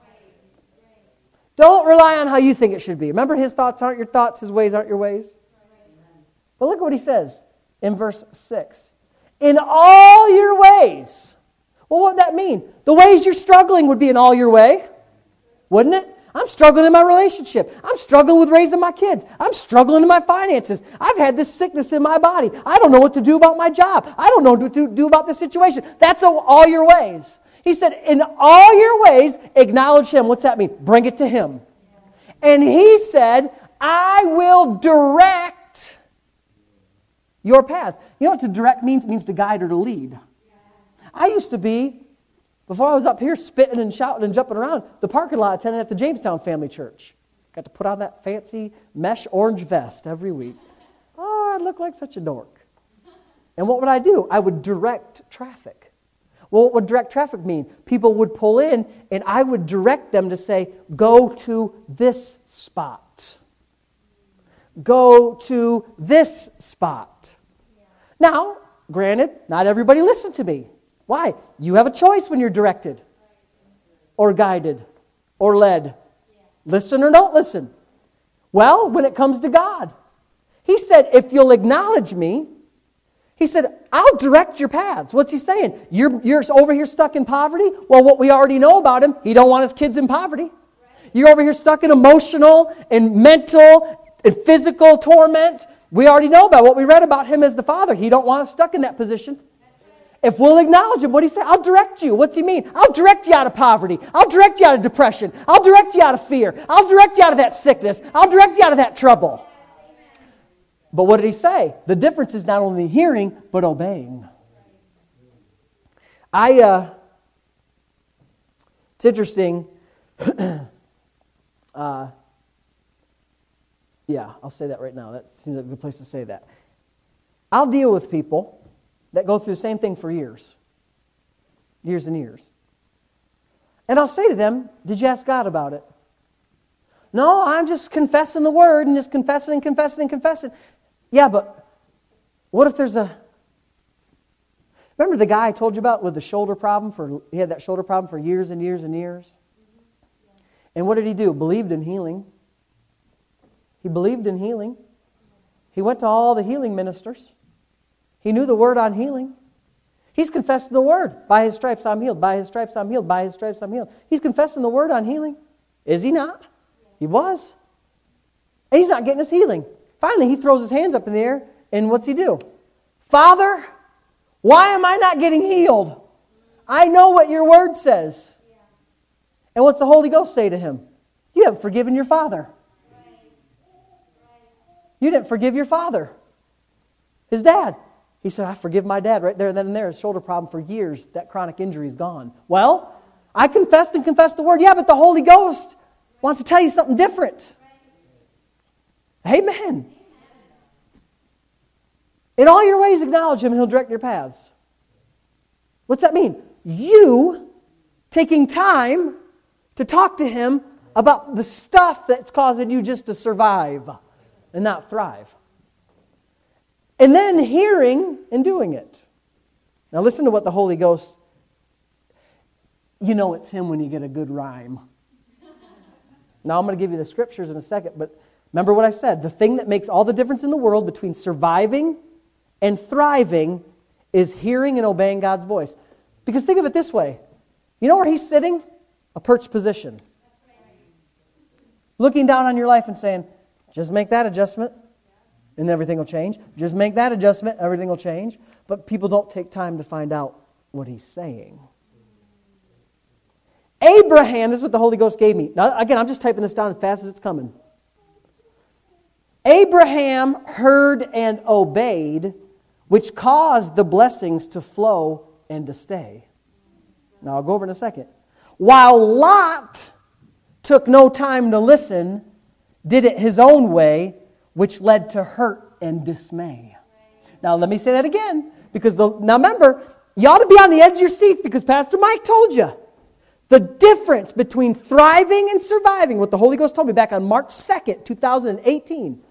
Don't rely on how you think it should be. Remember, His thoughts aren't your thoughts, His ways aren't your ways. But look at what He says in verse six. In all your ways. Well, what would that mean? The ways you're struggling would be in all your way, wouldn't it? I'm struggling in my relationship. I'm struggling with raising my kids. I'm struggling in my finances. I've had this sickness in my body. I don't know what to do about my job. I don't know what to do about this situation. That's all your ways. He said, in all your ways, acknowledge Him. What's that mean? Bring it to Him. And He said, I will direct your paths. You know what to direct means? It means to guide or to lead. I used to be, before I was up here spitting and shouting and jumping around, the parking lot attendant at the Jamestown Family Church. Got to put on that fancy mesh orange vest every week. Oh, I look like such a dork. And what would I do? I would direct traffic. Well, what would direct traffic mean? People would pull in, and I would direct them to say, go to this spot. Go to this spot. Yeah. Now, granted, not everybody listened to me. Why? You have a choice when you're directed or guided or led. Yeah. Listen or don't listen. Well, when it comes to God, He said, if you'll acknowledge me, He said, I'll direct your paths. What's He saying? You're, you're over here stuck in poverty? Well, what we already know about Him, He don't want His kids in poverty. You're over here stuck in emotional and mental and physical torment. We already know about what we read about Him as the Father. He don't want us stuck in that position. If we'll acknowledge Him, what did He say? I'll direct you. What's He mean? I'll direct you out of poverty. I'll direct you out of depression. I'll direct you out of fear. I'll direct you out of that sickness. I'll direct you out of that trouble. But what did He say? The difference is not only hearing, but obeying. I, uh, it's interesting. uh, yeah, I'll say that right now. That seems like a good place to say that. I'll deal with people that go through the same thing for years. Years and years. And I'll say to them, did you ask God about it? No, I'm just confessing the word and just confessing and confessing and confessing. Yeah, but what if there's a... Remember the guy I told you about with the shoulder problem? For he had that shoulder problem for years and years and years? And what did he do? Believed in healing. He believed in healing. He went to all the healing ministers. He knew the word on healing. He's confessing the word. By his stripes I'm healed. By his stripes I'm healed. By his stripes I'm healed. He's confessing the word on healing. Is he not? He was. And he's not getting his healing. Finally, he throws his hands up in the air, and what's he do? Father, why am I not getting healed? I know what your word says. And what's the Holy Ghost say to him? You haven't forgiven your father. You didn't forgive your father. His dad. He said, I forgive my dad right there and then and there. His shoulder problem for years. That chronic injury is gone. Well, I confessed and confessed the word. Yeah, but the Holy Ghost wants to tell you something different. Amen. In all your ways acknowledge Him and He'll direct your paths. What's that mean? You taking time to talk to Him about the stuff that's causing you just to survive and not thrive. And then hearing and doing it. Now listen to what the Holy Ghost... You know it's Him when you get a good rhyme. Now I'm going to give you the scriptures in a second, but remember what I said. The thing that makes all the difference in the world between surviving and thriving is hearing and obeying God's voice. Because think of it this way. You know where He's sitting? A perched position. Looking down on your life and saying, just make that adjustment and everything will change. Just make that adjustment, everything will change. But people don't take time to find out what He's saying. Abraham, this is what the Holy Ghost gave me. Now, again, I'm just typing this down as fast as it's coming. Abraham heard and obeyed, which caused the blessings to flow and to stay. Now, I'll go over in a second. While Lot took no time to listen, did it his own way, which led to hurt and dismay. Now, let me say that again. Because the, now remember, you ought to be on the edge of your seats because Pastor Mike told you. The difference between thriving and surviving, what the Holy Ghost told me back on March second, two thousand eighteen.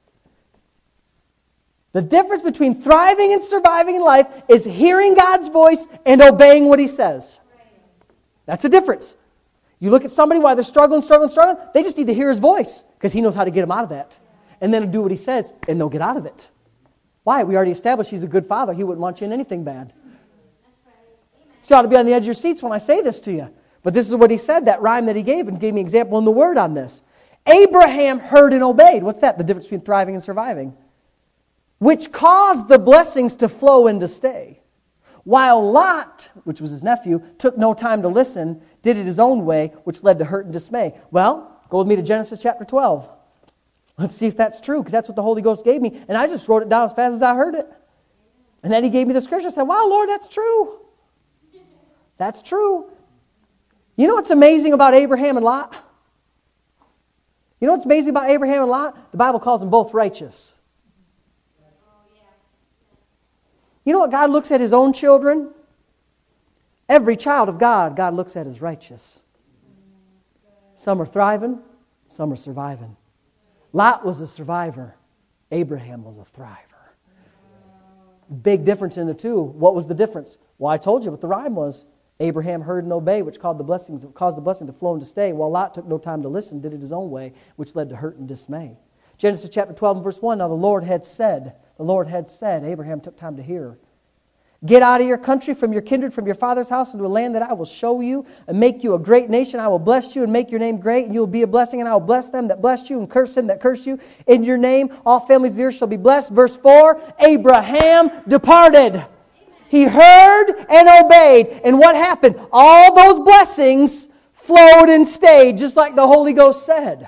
The difference between thriving and surviving in life is hearing God's voice and obeying what He says. That's the difference. You look at somebody while they're struggling, struggling, struggling, they just need to hear His voice because He knows how to get them out of that. And then do what He says and they'll get out of it. Why? We already established He's a good Father. He wouldn't want you in anything bad. So you ought to be on the edge of your seats when I say this to you. But this is what He said, that rhyme that He gave, and gave me an example in the Word on this. Abraham heard and obeyed. What's that? The difference between thriving and surviving. Which caused the blessings to flow and to stay. While Lot, which was his nephew, took no time to listen, did it his own way, which led to hurt and dismay. Well, go with me to Genesis chapter twelve. Let's see if that's true, because that's what the Holy Ghost gave me. And I just wrote it down as fast as I heard it. And then He gave me the scripture. I said, wow, Lord, that's true. That's true. You know what's amazing about Abraham and Lot? You know what's amazing about Abraham and Lot? The Bible calls them both righteous. You know what God looks at His own children? Every child of God, God looks at as righteous. Some are thriving, some are surviving. Lot was a survivor. Abraham was a thriver. Big difference in the two. What was the difference? Well, I told you what the rhyme was. Abraham heard and obeyed, which caused the blessings, caused the blessing to flow and to stay, while Lot took no time to listen, did it his own way, which led to hurt and dismay. Genesis chapter twelve and verse one, now the Lord had said, the Lord had said, Abraham took time to hear. Get out of your country, from your kindred, from your father's house, into a land that I will show you, and make you a great nation. I will bless you and make your name great, and you will be a blessing, and I will bless them that bless you, and curse them that curse you. In your name, all families of the earth shall be blessed. Verse four, Abraham departed. He heard and obeyed. And what happened? All those blessings flowed and stayed, just like the Holy Ghost said.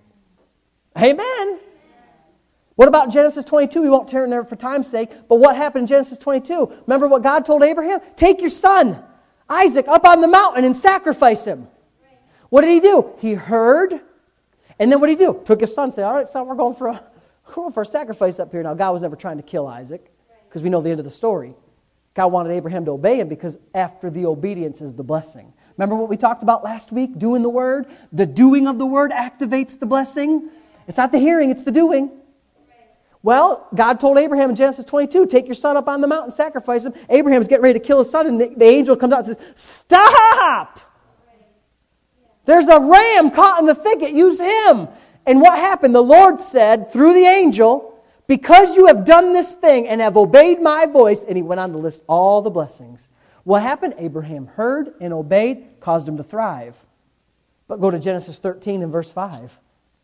Amen. What about Genesis twenty-two? We won't turn there for time's sake. But what happened in Genesis twenty-two? Remember what God told Abraham? Take your son, Isaac, up on the mountain and sacrifice him. What did he do? He heard, and then what did he do? Took his son and said, all right, son, we're going for a, we're going for a sacrifice up here. Now, God was never trying to kill Isaac, because we know the end of the story. God wanted Abraham to obey him, because after the obedience is the blessing. Remember what we talked about last week? Doing the word. The doing of the word activates the blessing. It's not the hearing, it's the doing. Well, God told Abraham in Genesis twenty-two, take your son up on the mountain, sacrifice him. Abraham's getting ready to kill his son, and the, the angel comes out and says, stop! There's a ram caught in the thicket, use him. And what happened? The Lord said through the angel, because you have done this thing and have obeyed my voice, and he went on to list all the blessings. What happened? Abraham heard and obeyed, caused him to thrive. But go to Genesis thirteen and verse five.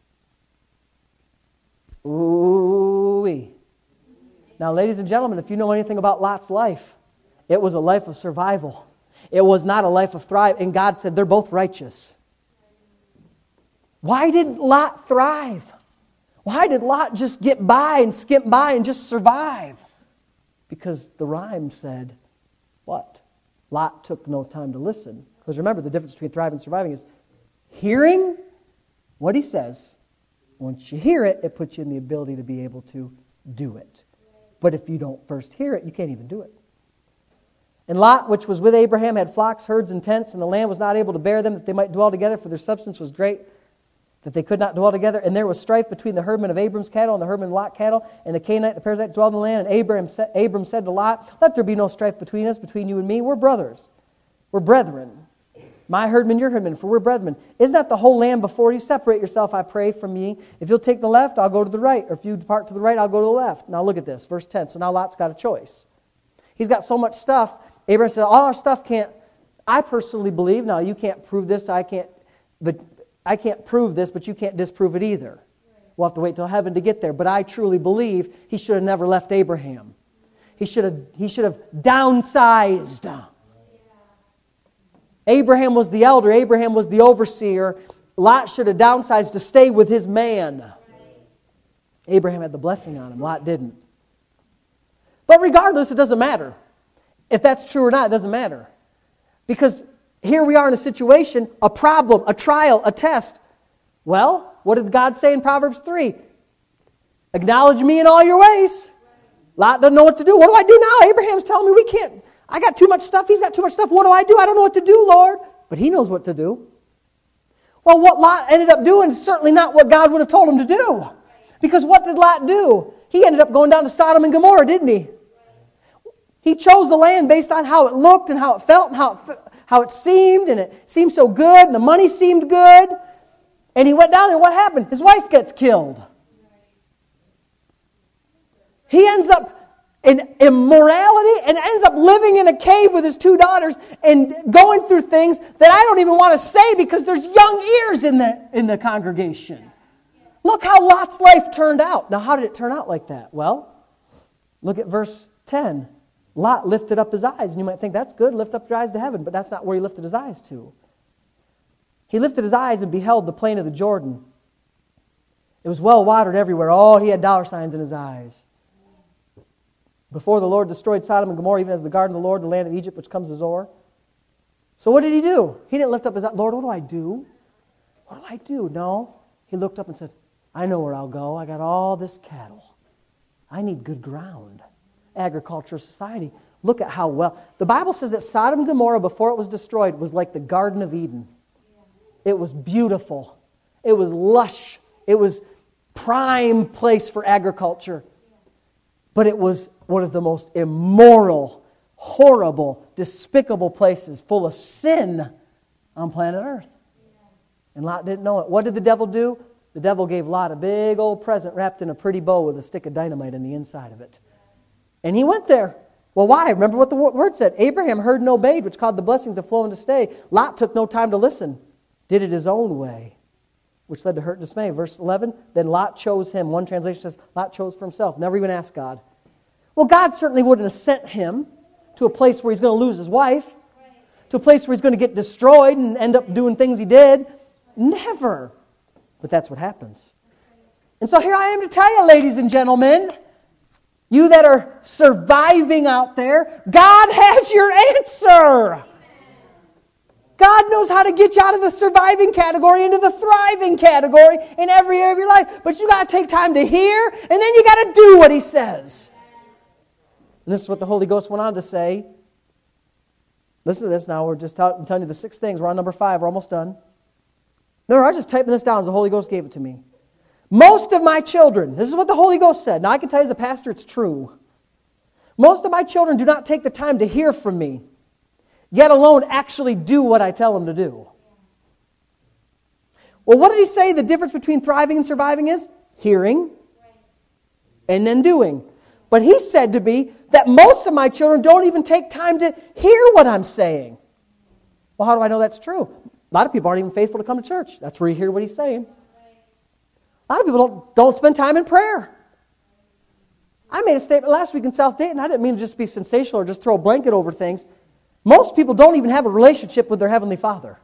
Ooh-wee. Now, ladies and gentlemen, if you know anything about Lot's life, it was a life of survival. It was not a life of thrive. And God said they're both righteous. Why did Lot thrive? Why did Lot just get by and skip by and just survive? Because the rhyme said, what? Lot took no time to listen. Because remember, the difference between thriving and surviving is hearing what he says. Once you hear it, it puts you in the ability to be able to do it. But if you don't first hear it, you can't even do it. And Lot, which was with Abraham, had flocks, herds, and tents, and the land was not able to bear them, that they might dwell together, for their substance was great, that they could not dwell together. And there was strife between the herdmen of Abram's cattle and the herdmen of Lot's cattle, and the Canaanite, the Perizzite, dwelled in the land. And Abram, Abram said to Lot, let there be no strife between us, between you and me. We're brothers. We're brethren. My herdmen, your herdmen, for we're brethren. Isn't that the whole land before you? Separate yourself, I pray, from me. If you'll take the left, I'll go to the right. Or if you depart to the right, I'll go to the left. Now look at this, verse ten. So now Lot's got a choice. He's got so much stuff. Abraham said, all our stuff can't, I personally believe, now you can't prove this, I can't, but I can't prove this, but you can't disprove it either. We'll have to wait till heaven to get there. But I truly believe he should have never left Abraham. He should have, he should have downsized. Abraham was the elder. Abraham was the overseer. Lot should have downsized to stay with his man. Abraham had the blessing on him. Lot didn't. But regardless, it doesn't matter. If that's true or not, it doesn't matter. Because here we are in a situation, a problem, a trial, a test. Well, what did God say in Proverbs three? Acknowledge me in all your ways. Lot doesn't know what to do. What do I do now? Abraham's telling me we can't. I got too much stuff. He's got too much stuff. What do I do? I don't know what to do, Lord. But he knows what to do. Well, what Lot ended up doing is certainly not what God would have told him to do. Because what did Lot do? He ended up going down to Sodom and Gomorrah, didn't he? He chose the land based on how it looked and how it felt and how it, how it seemed. And it seemed so good and the money seemed good. And he went down there. What happened? His wife gets killed. He ends up in immorality and ends up living in a cave with his two daughters and going through things that I don't even want to say because there's young ears in the, in the congregation. Look how Lot's life turned out. Now, how did it turn out like that? Well, look at verse ten. Lot lifted up his eyes. And you might think, that's good, lift up your eyes to heaven. But that's not where he lifted his eyes to. He lifted his eyes and beheld the plain of the Jordan. It was well watered everywhere. Oh, he had dollar signs in his eyes. Before the Lord destroyed Sodom and Gomorrah, even as the garden of the Lord, the land of Egypt, which comes to Zoar. So what did he do? He didn't lift up his eyes. Lord, what do I do? What do I do? No. He looked up and said, I know where I'll go. I got all this cattle. I need good ground. Agricultural society. Look at how well. The Bible says that Sodom and Gomorrah, before it was destroyed, was like the Garden of Eden. It was beautiful. It was lush. It was prime place for agriculture. But it was one of the most immoral, horrible, despicable places full of sin on planet Earth. And Lot didn't know it. What did the devil do? The devil gave Lot a big old present wrapped in a pretty bow with a stick of dynamite on the inside of it. And he went there. Well, why? Remember what the word said. Abraham heard and obeyed, which caused the blessings to flow and to stay. Lot took no time to listen. Did it his own way, which led to hurt and dismay. Verse eleven, then Lot chose him. One translation says, Lot chose for himself. Never even asked God. Well, God certainly wouldn't have sent him to a place where he's going to lose his wife, to a place where he's going to get destroyed and end up doing things he did. Never. But that's what happens. And so here I am to tell you, ladies and gentlemen, you that are surviving out there, God has your answer. God knows how to get you out of the surviving category into the thriving category in every area of your life. But you got to take time to hear, and then you got to do what He says. And this is what the Holy Ghost went on to say. Listen to this now. We're just telling you the six things. We're on number five. We're almost done. No, no, I'm just typing this down as the Holy Ghost gave it to me. Most of my children, this is what the Holy Ghost said. Now, I can tell you as a pastor, it's true. Most of my children do not take the time to hear from me, yet alone actually do what I tell them to do. Well, what did he say the difference between thriving and surviving is? Hearing and then doing. But he said to me that most of my children don't even take time to hear what I'm saying. Well, how do I know that's true? A lot of people aren't even faithful to come to church. That's where you hear what he's saying. A lot of people don't, don't spend time in prayer. I made a statement last week in South Dayton. I didn't mean to just be sensational or just throw a blanket over things. Most people don't even have a relationship with their Heavenly Father.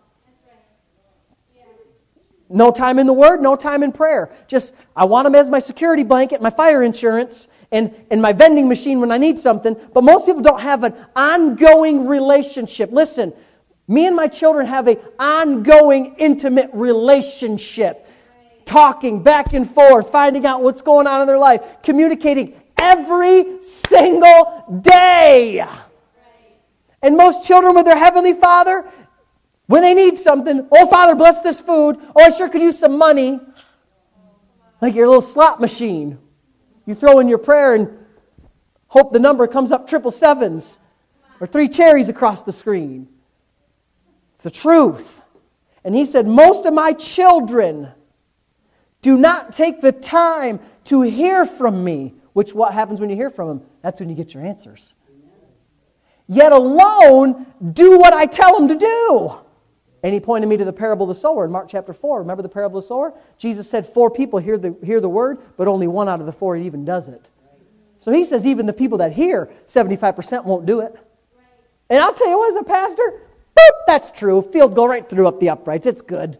No time in the Word, no time in prayer. Just, I want Him as my security blanket, my fire insurance, and, and my vending machine when I need something. But most people don't have an ongoing relationship. Listen, me and my children have an ongoing, intimate relationship. Talking back and forth, finding out what's going on in their life, communicating every single day. And most children with their Heavenly Father, when they need something, oh, Father, bless this food. Oh, I sure could use some money. Like your little slot machine. You throw in your prayer and hope the number comes up triple sevens or three cherries across the screen. It's the truth. And he said, most of my children do not take the time to hear from me. Which what happens when you hear from Him? That's when you get your answers. Yet alone, do what I tell them to do. And he pointed me to the parable of the sower in Mark chapter four. Remember the parable of the sower? Jesus said four people hear the, hear the word, but only one out of the four even does it. So he says even the people that hear, seventy-five percent won't do it. And I'll tell you what, as a pastor, boop, that's true. Field go right through up the uprights. It's good.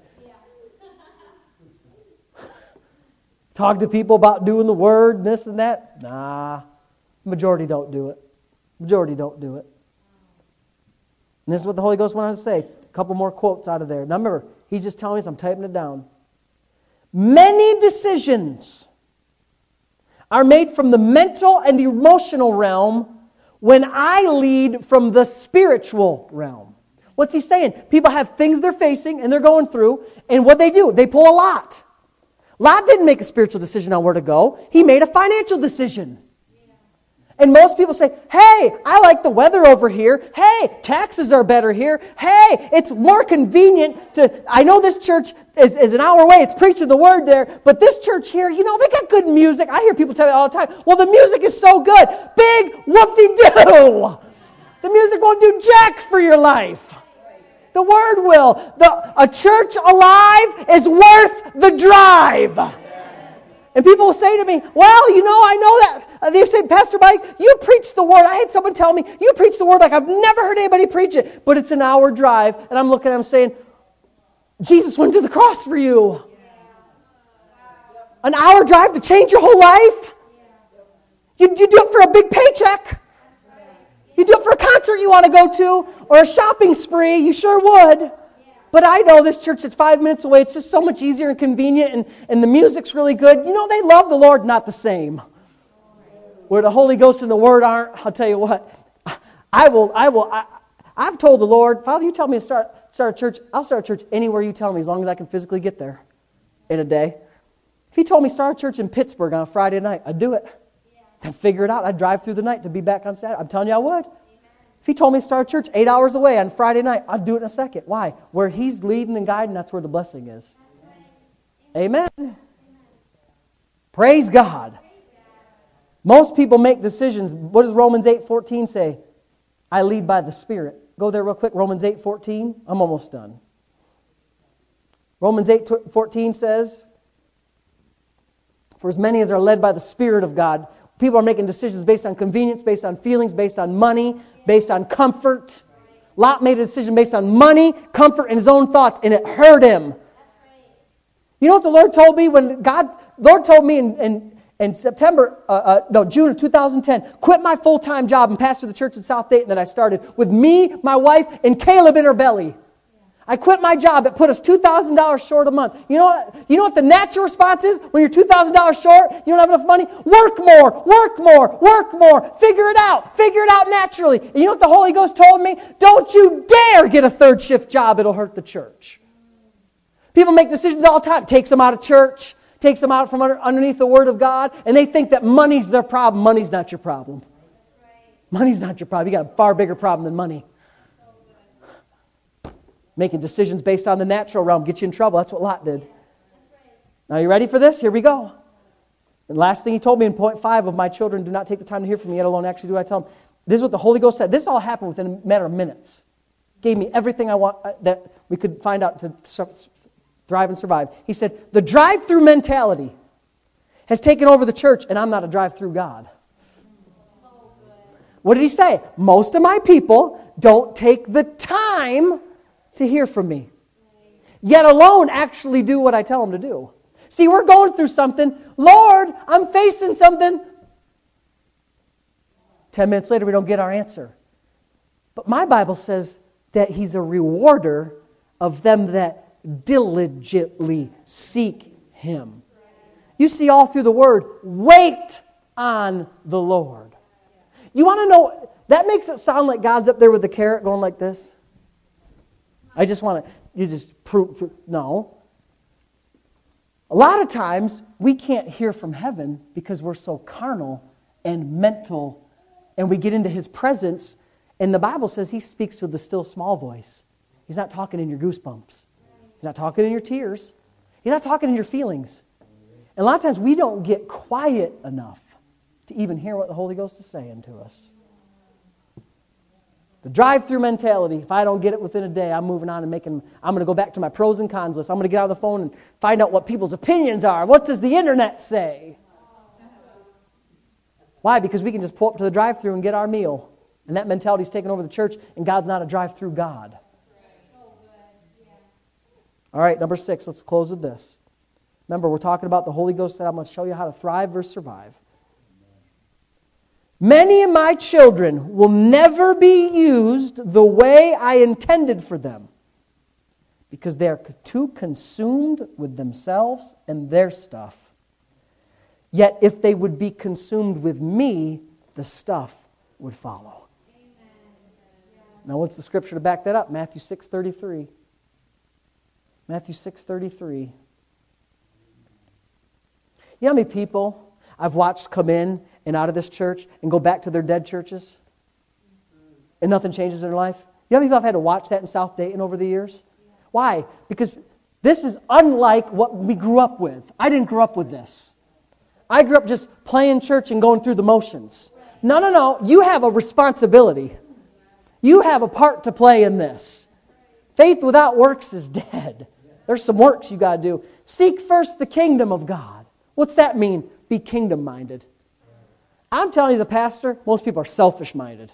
Talk to people about doing the word, this and that. Nah, majority don't do it. Majority don't do it. And this is what the Holy Ghost went on to say. A couple more quotes out of there. Now remember, he's just telling us, I'm typing it down. Many decisions are made from the mental and emotional realm when I lead from the spiritual realm. What's he saying? People have things they're facing and they're going through, and what they do, they pull a lot. Lot didn't make a spiritual decision on where to go. He made a financial decision. And most people say, hey, I like the weather over here. Hey, taxes are better here. Hey, it's more convenient to, I know this church is, is an hour away. It's preaching the word there. But this church here, you know, they got good music. I hear people tell me all the time, well, the music is so good. Big whoop-de-doo. The music won't do jack for your life. The word will. The, a church alive is worth the drive. And people will say to me, well, you know, I know that. Uh, they say, Pastor Mike, you preach the word. I had someone tell me, you preach the word like I've never heard anybody preach it. But it's an hour drive. And I'm looking at him saying, Jesus went to the cross for you. An hour drive to change your whole life? You, you do it for a big paycheck. You do it for a concert you want to go to or a shopping spree. You sure would. But I know this church that's five minutes away. It's just so much easier and convenient, and, and the music's really good. You know, they love the Lord, not the same. Where the Holy Ghost and the Word aren't, I'll tell you what. I will, I will, I, I've told the Lord, Father, you tell me to start, start a church. I'll start a church anywhere you tell me as long as I can physically get there in a day. If He told me start a church in Pittsburgh on a Friday night, I'd do it. Then figure it out. I'd drive through the night to be back on Saturday. I'm telling you I would. If He told me to start a church eight hours away on Friday night, I'd do it in a second. Why? Where He's leading and guiding, that's where the blessing is. Amen. Amen. Praise God. Most people make decisions. What does Romans eight fourteen say? I lead by the Spirit. Go there real quick. Romans eight fourteen. I'm almost done. Romans eight fourteen says, for as many as are led by the Spirit of God. People are making decisions based on convenience, based on feelings, based on money, based on comfort. Lot made a decision based on money, comfort, and his own thoughts, and it hurt him. You know what the Lord told me when God, Lord told me in, in, in September, uh, uh, no, June of two thousand ten, quit my full-time job and pastor the church in South Dayton that I started with me, my wife, and Caleb in her belly. I quit my job. It put us two thousand dollars short a month. You know what? You know what the natural response is when you're two thousand dollars short, you don't have enough money? Work more, work more, work more. Figure it out. Figure it out naturally. And you know what the Holy Ghost told me? Don't you dare get a third shift job. It'll hurt the church. People make decisions all the time. Takes them out of church. Takes them out from under, underneath the Word of God. And they think that money's their problem. Money's not your problem. Money's not your problem. You got a far bigger problem than money. Making decisions based on the natural realm get you in trouble. That's what Lot did. Now, you ready for this? Here we go. And last thing he told me in point five of my children do not take the time to hear from me, yet alone actually do I tell them. This is what the Holy Ghost said. This all happened within a matter of minutes. Gave me everything I want uh, that we could find out to thrive and survive. He said, the drive-through mentality has taken over the church, and I'm not a drive-through God. What did he say? Most of my people don't take the time to hear from me, yet alone actually do what I tell them to do. See, we're going through something. Lord, I'm facing something. Ten minutes later, we don't get our answer. But my Bible says that He's a rewarder of them that diligently seek Him. You see all through the Word, wait on the Lord. You want to know, that makes it sound like God's up there with the carrot going like this. I just want to, you just prove, prove, no. A lot of times, we can't hear from heaven because we're so carnal and mental, and we get into His presence, and the Bible says He speaks with the still small voice. He's not talking in your goosebumps. He's not talking in your tears. He's not talking in your feelings. And a lot of times, we don't get quiet enough to even hear what the Holy Ghost is saying to us. The drive-through mentality, if I don't get it within a day, I'm moving on and making, I'm going to go back to my pros and cons list. I'm going to get on the phone and find out what people's opinions are. What does the internet say? Why? Because we can just pull up to the drive-through and get our meal. And that mentality's taken over the church, and God's not a drive-through God. All right, number six, let's close with this. Remember, we're talking about the Holy Ghost said, I'm going to show you how to thrive versus survive. Many of my children will never be used the way I intended for them because they are too consumed with themselves and their stuff. Yet if they would be consumed with me, the stuff would follow. Now what's the scripture to back that up? Matthew six thirty-three. Matthew six thirty-three. You know how many people I've watched come in and out of this church and go back to their dead churches and nothing changes in their life? You know how many people I've had to watch that in South Dayton over the years? Why? Because this is unlike what we grew up with. I didn't grow up with this. I grew up just playing church and going through the motions. No, no, no. You have a responsibility. You have a part to play in this. Faith without works is dead. There's some works you got to do. Seek first the kingdom of God. What's that mean? Be kingdom-minded. I'm telling you as a pastor, most people are selfish-minded.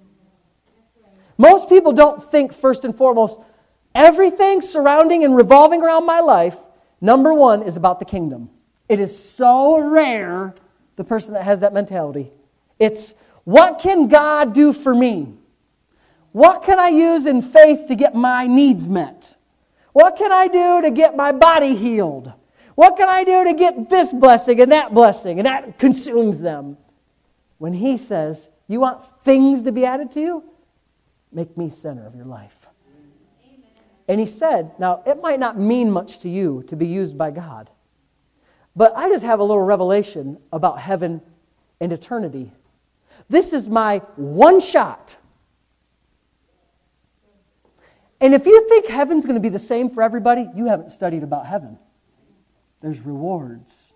Most people don't think first and foremost, everything surrounding and revolving around my life, number one, is about the kingdom. It is so rare, the person that has that mentality. It's, what can God do for me? What can I use in faith to get my needs met? What can I do to get my body healed? What can I do to get this blessing and that blessing? And that consumes them. When He says, you want things to be added to you? Make me center of your life. Amen. And He said, now it might not mean much to you to be used by God, but I just have a little revelation about heaven and eternity. This is my one shot. And if you think heaven's going to be the same for everybody, you haven't studied about heaven. There's rewards.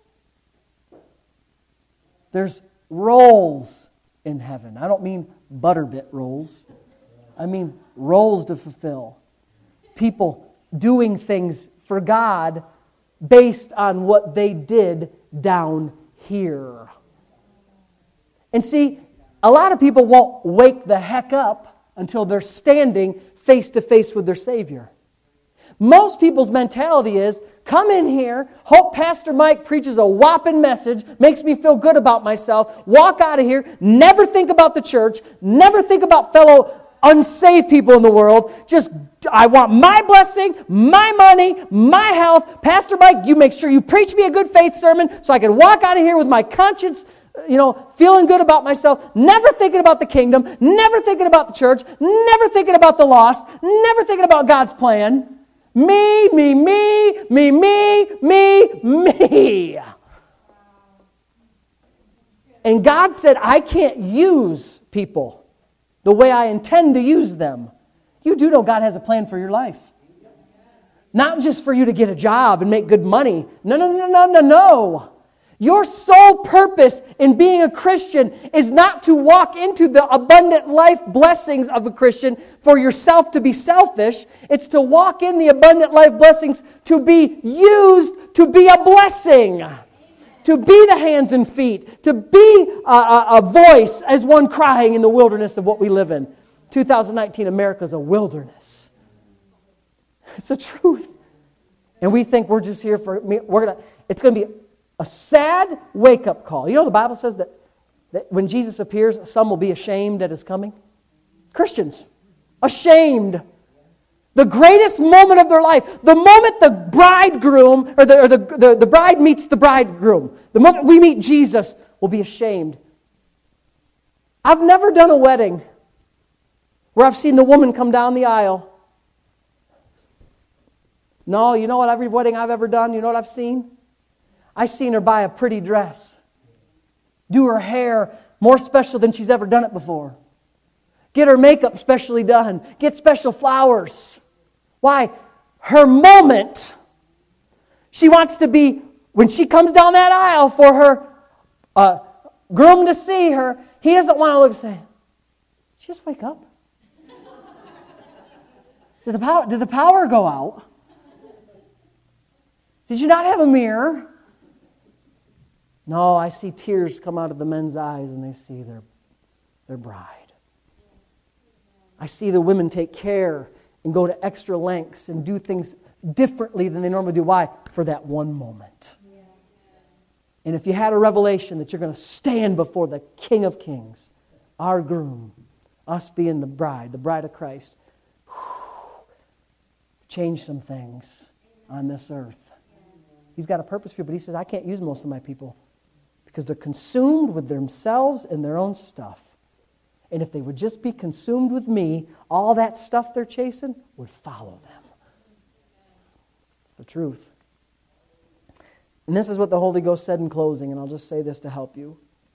There's roles in heaven. I don't mean butterbit roles. I mean roles to fulfill. People doing things for God based on what they did down here. And see, a lot of people won't wake the heck up until they're standing face to face with their Savior. Most people's mentality is, come in here, hope Pastor Mike preaches a whopping message, makes me feel good about myself, walk out of here, never think about the church, never think about fellow unsaved people in the world. Just, I want my blessing, my money, my health. Pastor Mike, you make sure you preach me a good faith sermon so I can walk out of here with my conscience, you know, feeling good about myself, never thinking about the kingdom, never thinking about the church, never thinking about the lost, never thinking about God's plan. Me, me, me, me, me, me, me. And God said, I can't use people the way I intend to use them. You do know God has a plan for your life. Not just for you to get a job and make good money. No, no, no, no, no, no. Your sole purpose in being a Christian is not to walk into the abundant life blessings of a Christian for yourself to be selfish. It's to walk in the abundant life blessings to be used to be a blessing. To be the hands and feet. To be a, a, a voice as one crying in the wilderness of what we live in. two thousand nineteen, America's a wilderness. It's the truth. And we think we're just here for, we're gonna. It's going to be a sad wake-up call. You know the Bible says that, that when Jesus appears, some will be ashamed at His coming? Christians. Ashamed. The greatest moment of their life. The moment the bridegroom, or the, or the, the, the bride meets the bridegroom. The moment we meet Jesus, we'll be ashamed. I've never done a wedding where I've seen the woman come down the aisle. No, you know what? Every wedding I've ever done, you know what I've seen? I've seen her buy a pretty dress. Do her hair more special than she's ever done it before. Get her makeup specially done. Get special flowers. Why? Her moment. She wants to be, when she comes down that aisle for her uh, groom to see her, he doesn't want to look and say, "Did she just wake up? Did the power, did the power go out? Did you not have a mirror?" No, I see tears come out of the men's eyes and they see their, their bride. I see the women take care and go to extra lengths and do things differently than they normally do. Why? For that one moment. And if you had a revelation that you're going to stand before the King of Kings, our groom, us being the bride, the bride of Christ, whew, change some things on this earth. He's got a purpose for you, but He says, I can't use most of my people. Because they're consumed with themselves and their own stuff. And if they would just be consumed with me, all that stuff they're chasing would follow them. It's the truth. And this is what the Holy Ghost said in closing, and I'll just say this to help you.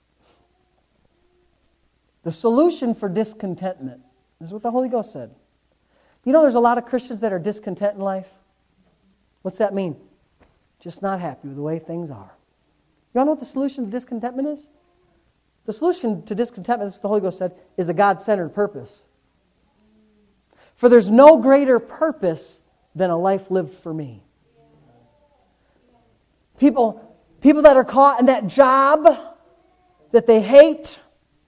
The solution for discontentment, this is what the Holy Ghost said. You know there's a lot of Christians that are discontent in life? What's that mean? Just not happy with the way things are. You all know what the solution to discontentment is? The solution to discontentment, this is what the Holy Ghost said, is a God-centered purpose. For there's no greater purpose than a life lived for me. People, people that are caught in that job that they hate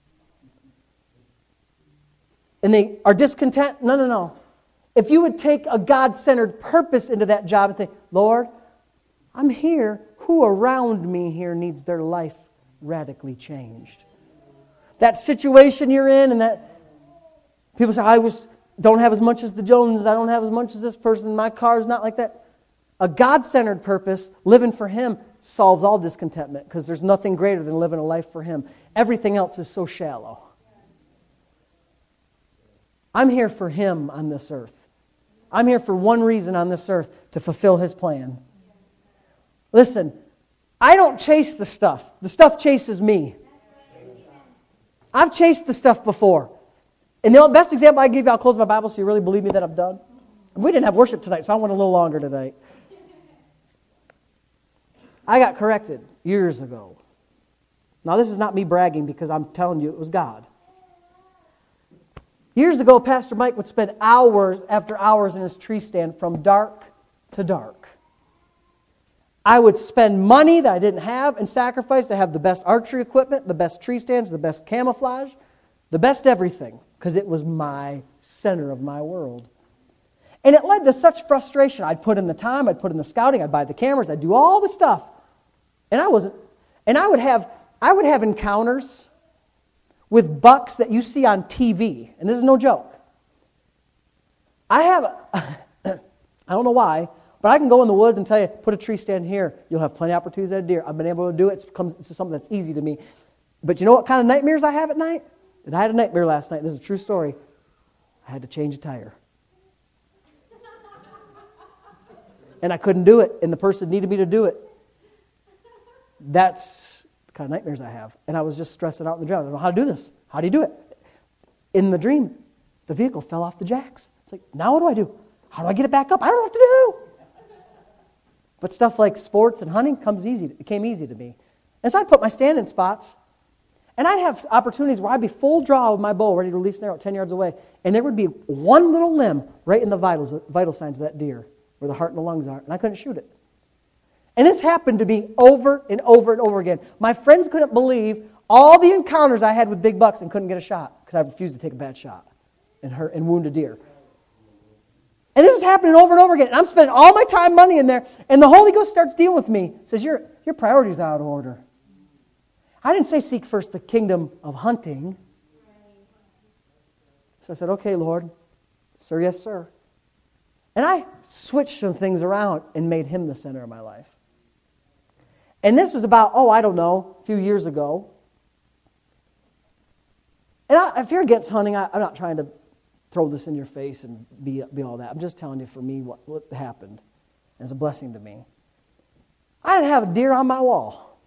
and they are discontent, no, no, no. If you would take a God-centered purpose into that job and think, Lord, I'm here. Who around me here needs their life radically changed? That situation you're in, and that people say, I was, don't have as much as the Joneses, I don't have as much as this person, my car is not like that. A God-centered purpose, living for Him, solves all discontentment because there's nothing greater than living a life for Him. Everything else is so shallow. I'm here for Him on this earth. I'm here for one reason on this earth, to fulfill His plan. Listen, I don't chase the stuff. The stuff chases me. I've chased the stuff before. And the best example I give you, I'll close my Bible so you really believe me that I'm done. We didn't have worship tonight, so I went a little longer tonight. I got corrected years ago. Now, this is not me bragging because I'm telling you it was God. Years ago, Pastor Mike would spend hours after hours in his tree stand from dark to dark. I would spend money that I didn't have and sacrifice to have the best archery equipment, the best tree stands, the best camouflage, the best everything, because it was my center of my world. And it led to such frustration. I'd put in the time, I'd put in the scouting, I'd buy the cameras, I'd do all the stuff. And I wasn't, and I would have, I would have encounters with bucks that you see on T V. And this is no joke. I have, I don't know why, but I can go in the woods and tell you, put a tree stand here. You'll have plenty of opportunities at a deer. I've been able to do it. It becomes, it's something that's easy to me. But you know what kind of nightmares I have at night? And I had a nightmare last night. This is a true story. I had to change a tire. And I couldn't do it, and the person needed me to do it. That's the kind of nightmares I have. And I was just stressing out in the dream. I don't know how to do this. How do you do it? In the dream, the vehicle fell off the jacks. It's like, now what do I do? How do I get it back up? I don't know what to do. But stuff like sports and hunting comes easy. It came easy to me. And so I'd put my stand in spots, and I'd have opportunities where I'd be full draw with my bow, ready to release an arrow ten yards away, and there would be one little limb right in the vitals, vital signs of that deer, where the heart and the lungs are, and I couldn't shoot it. And this happened to me over and over and over again. My friends couldn't believe all the encounters I had with big bucks and couldn't get a shot because I refused to take a bad shot and hurt and wound a deer. And this is happening over and over again. And I'm spending all my time, money in there, and the Holy Ghost starts dealing with me. Says, your, your priorities are out of order. I didn't say seek first the kingdom of hunting. So I said, okay, Lord. Sir, yes, sir. And I switched some things around and made Him the center of my life. And this was about, oh, I don't know, a few years ago. And I, if you're against hunting, I, I'm not trying to throw this in your face and be, be all that. I'm just telling you for me what, what happened. It's a blessing to me. I didn't have a deer on my wall.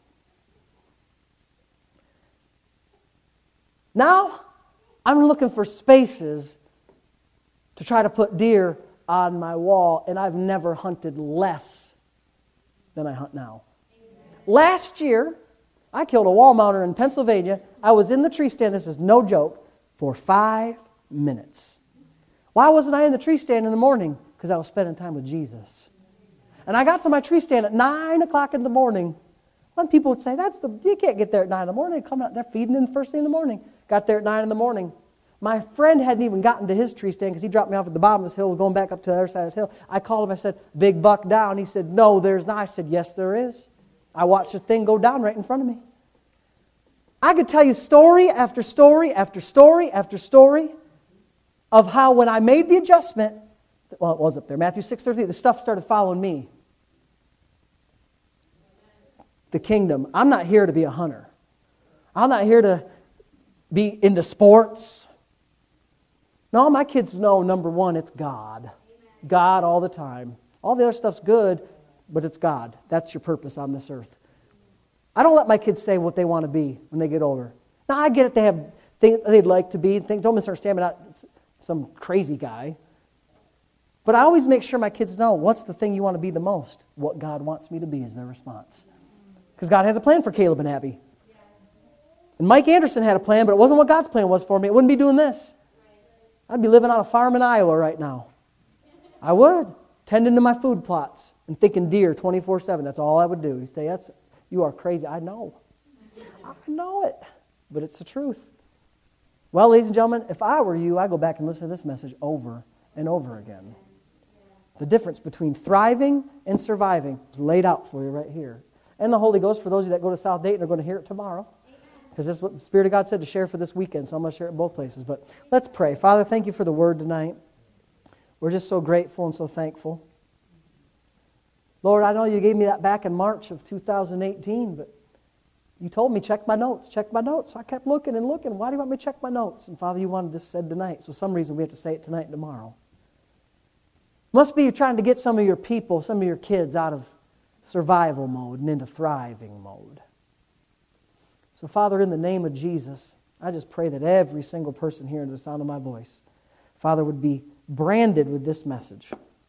Now, I'm looking for spaces to try to put deer on my wall, and I've never hunted less than I hunt now. Amen. Last year, I killed a wall mounter in Pennsylvania. I was in the tree stand, this is no joke, for five minutes. Why wasn't I in the tree stand in the morning? Because I was spending time with Jesus. And I got to my tree stand at nine o'clock in the morning. When people would say, "That's the you can't get there at nine in the morning." They come out, they're feeding in the first thing in the morning. Got there at nine in the morning. My friend hadn't even gotten to his tree stand because he dropped me off at the bottom of this hill, going back up to the other side of the hill. I called him, I said, "Big buck down." He said, "No, there's not." I said, "Yes, there is." I watched the thing go down right in front of me. I could tell you story after story after story after story of how when I made the adjustment, well, it was up there, Matthew six thirty-three, the stuff started following me. The kingdom. I'm not here to be a hunter. I'm not here to be into sports. No, my kids know, number one, it's God. Amen. God all the time. All the other stuff's good, but it's God. That's your purpose on this earth. I don't let my kids say what they want to be when they get older. Now, I get it. They have things they'd like to be. Things, don't misunderstand me, not some crazy guy. But I always make sure my kids know what's the thing you want to be the most. What God wants me to be is their response. Because God has a plan for Caleb and Abby. And Mike Anderson had a plan, but it wasn't what God's plan was for me. It wouldn't be doing this. I'd be living on a farm in Iowa right now. I would. Tending to my food plots and thinking deer twenty-four seven. That's all I would do. He'd say, "That's, you are crazy." I know. I know it. But it's the truth. Well, ladies and gentlemen, if I were you, I'd go back and listen to this message over and over again. The difference between thriving and surviving is laid out for you right here. And the Holy Ghost, for those of you that go to South Dayton, are going to hear it tomorrow. Because this is what the Spirit of God said to share for this weekend, so I'm going to share it in both places. But let's pray. Father, thank you for the word tonight. We're just so grateful and so thankful. Lord, I know you gave me that back in March of two thousand eighteen, but you told me, check my notes, check my notes. So I kept looking and looking. Why do you want me to check my notes? And Father, you wanted this said tonight, so some reason we have to say it tonight and tomorrow. Must be you're trying to get some of your people, some of your kids out of survival mode and into thriving mode. So Father, in the name of Jesus, I just pray that every single person here under the sound of my voice, Father, would be branded with this message.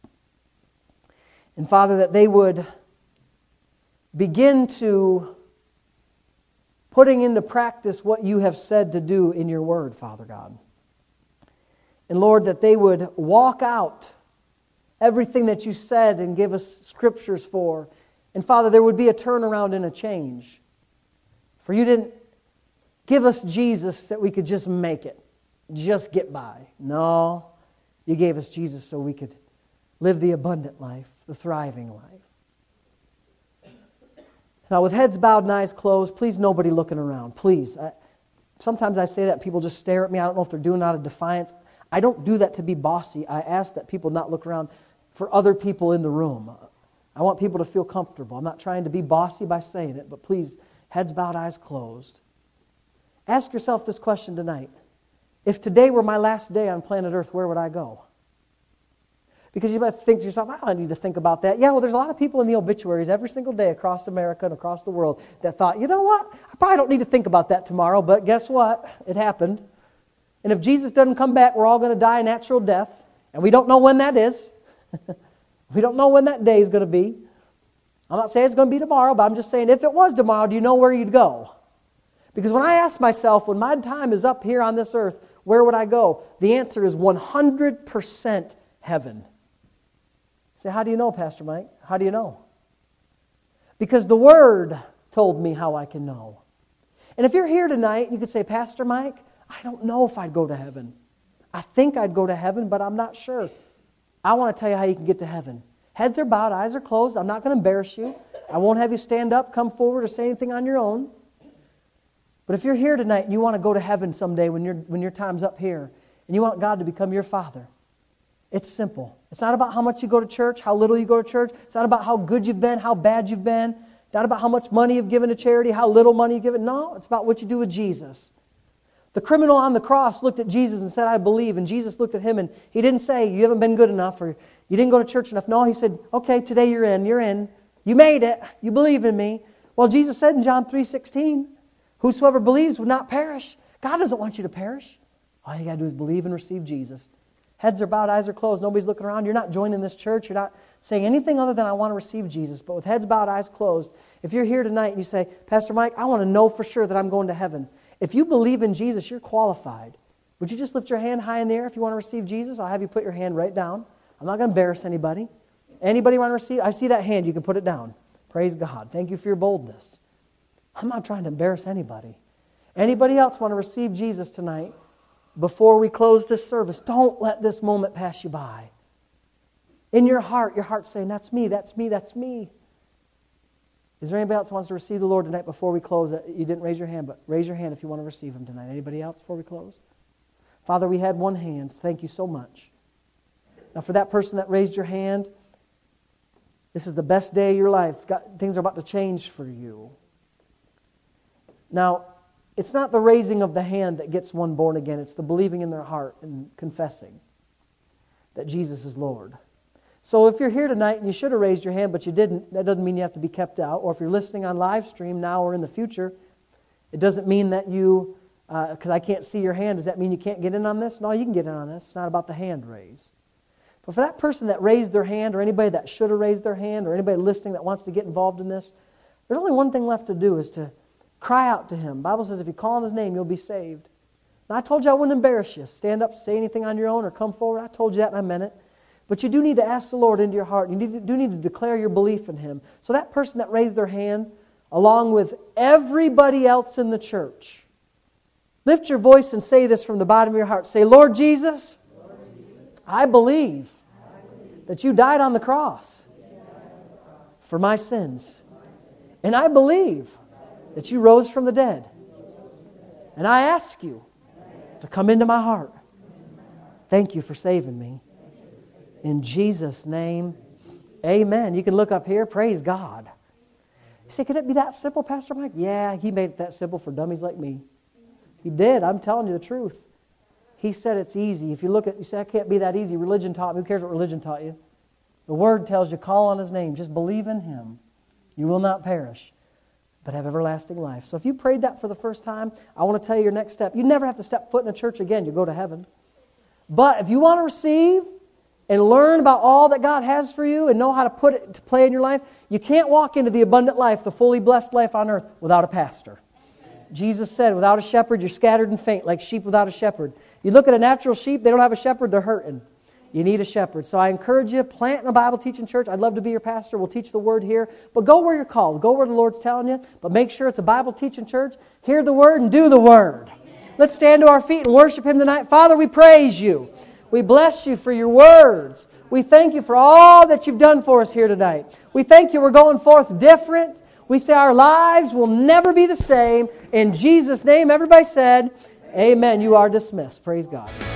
And Father, that they would begin to putting into practice what you have said to do in your word, Father God. And Lord, that they would walk out everything that you said and give us scriptures for. And Father, there would be a turnaround and a change. For you didn't give us Jesus that we could just make it, just get by. No, you gave us Jesus so we could live the abundant life, the thriving life. Now, with heads bowed and eyes closed, please nobody looking around. Please. I, sometimes I say that, people just stare at me. I don't know if they're doing it out of defiance. I don't do that to be bossy. I ask that people not look around for other people in the room. I want people to feel comfortable. I'm not trying to be bossy by saying it, but please, heads bowed, eyes closed. Ask yourself this question tonight. If today were my last day on planet Earth, where would I go? Because you might think to yourself, I don't need to think about that. Yeah, well, there's a lot of people in the obituaries every single day across America and across the world that thought, you know what? I probably don't need to think about that tomorrow, but guess what? It happened. And if Jesus doesn't come back, we're all going to die a natural death. And we don't know when that is. We don't know when that day is going to be. I'm not saying it's going to be tomorrow, but I'm just saying if it was tomorrow, do you know where you'd go? Because when I ask myself, when my time is up here on this earth, where would I go? The answer is one hundred percent heaven. Say, how do you know, Pastor Mike? How do you know? Because the Word told me how I can know. And if you're here tonight, you could say, Pastor Mike, I don't know if I'd go to heaven. I think I'd go to heaven, but I'm not sure. I want to tell you how you can get to heaven. Heads are bowed, eyes are closed. I'm not going to embarrass you. I won't have you stand up, come forward, or say anything on your own. But if you're here tonight and you want to go to heaven someday when, you're, when your time's up here, and you want God to become your Father, it's simple. It's not about how much you go to church, how little you go to church. It's not about how good you've been, how bad you've been. Not about how much money you've given to charity, how little money you've given. No, it's about what you do with Jesus. The criminal on the cross looked at Jesus and said, I believe. And Jesus looked at him and he didn't say, you haven't been good enough or you didn't go to church enough. No, he said, okay, today you're in. You're in. You made it. You believe in me. Well, Jesus said in John three sixteen, whosoever believes will not perish. God doesn't want you to perish. All you got to do is believe and receive Jesus. Heads are bowed, eyes are closed. Nobody's looking around. You're not joining this church. You're not saying anything other than I want to receive Jesus. But with heads bowed, eyes closed, if you're here tonight and you say, Pastor Mike, I want to know for sure that I'm going to heaven. If you believe in Jesus, you're qualified. Would you just lift your hand high in the air if you want to receive Jesus? I'll have you put your hand right down. I'm not going to embarrass anybody. Anybody want to receive? I see that hand. You can put it down. Praise God. Thank you for your boldness. I'm not trying to embarrass anybody. Anybody else want to receive Jesus tonight? Before we close this service, don't let this moment pass you by. In your heart, your heart's saying, that's me, that's me, that's me. Is there anybody else who wants to receive the Lord tonight before we close? You didn't raise your hand, but raise your hand if you want to receive Him tonight. Anybody else before we close? Father, we had one hand. Thank you so much. Now for that person that raised your hand, this is the best day of your life. God, things are about to change for you. Now, it's not the raising of the hand that gets one born again. It's the believing in their heart and confessing that Jesus is Lord. So if you're here tonight and you should have raised your hand, but you didn't, that doesn't mean you have to be kept out. Or if you're listening on live stream now or in the future, it doesn't mean that you, because uh, I can't see your hand, does that mean you can't get in on this? No, you can get in on this. It's not about the hand raise. But for that person that raised their hand, or anybody that should have raised their hand, or anybody listening that wants to get involved in this, there's only one thing left to do, is to cry out to Him. The Bible says if you call on His name, you'll be saved. Now, I told you I wouldn't embarrass you. Stand up, say anything on your own, or come forward. I told you that and I meant it. But you do need to ask the Lord into your heart. You need to, do need to declare your belief in Him. So that person that raised their hand, along with everybody else in the church, lift your voice and say this from the bottom of your heart. Say, Lord Jesus, Lord Jesus, I believe, I believe that you died on the cross for my sins. And I believe that you rose from the dead. And I ask you to come into my heart. Thank you for saving me. In Jesus' name, amen. You can look up here. Praise God. You say, could it be that simple, Pastor Mike? Yeah, He made it that simple for dummies like me. He did. I'm telling you the truth. He said it's easy. If you look at, you say, I can't be that easy. Religion taught me. Who cares what religion taught you? The Word tells you, call on His name. Just believe in Him. You will not perish, but have everlasting life. So if you prayed that for the first time, I want to tell you your next step. You never have to step foot in a church again. You'll go to heaven. But if you want to receive and learn about all that God has for you and know how to put it to play in your life, you can't walk into the abundant life, the fully blessed life on earth, without a pastor. Jesus said, without a shepherd, you're scattered and faint, like sheep without a shepherd. You look at a natural sheep, they don't have a shepherd, they're hurting. You need a shepherd. So I encourage you, plant in a Bible teaching church. I'd love to be your pastor. We'll teach the Word here. But go where you're called. Go where the Lord's telling you. But make sure it's a Bible teaching church. Hear the Word and do the Word. Let's stand to our feet and worship Him tonight. Father, we praise You. We bless You for Your words. We thank You for all that You've done for us here tonight. We thank You we're going forth different. We say our lives will never be the same. In Jesus' name, everybody said, amen. You are dismissed. Praise God.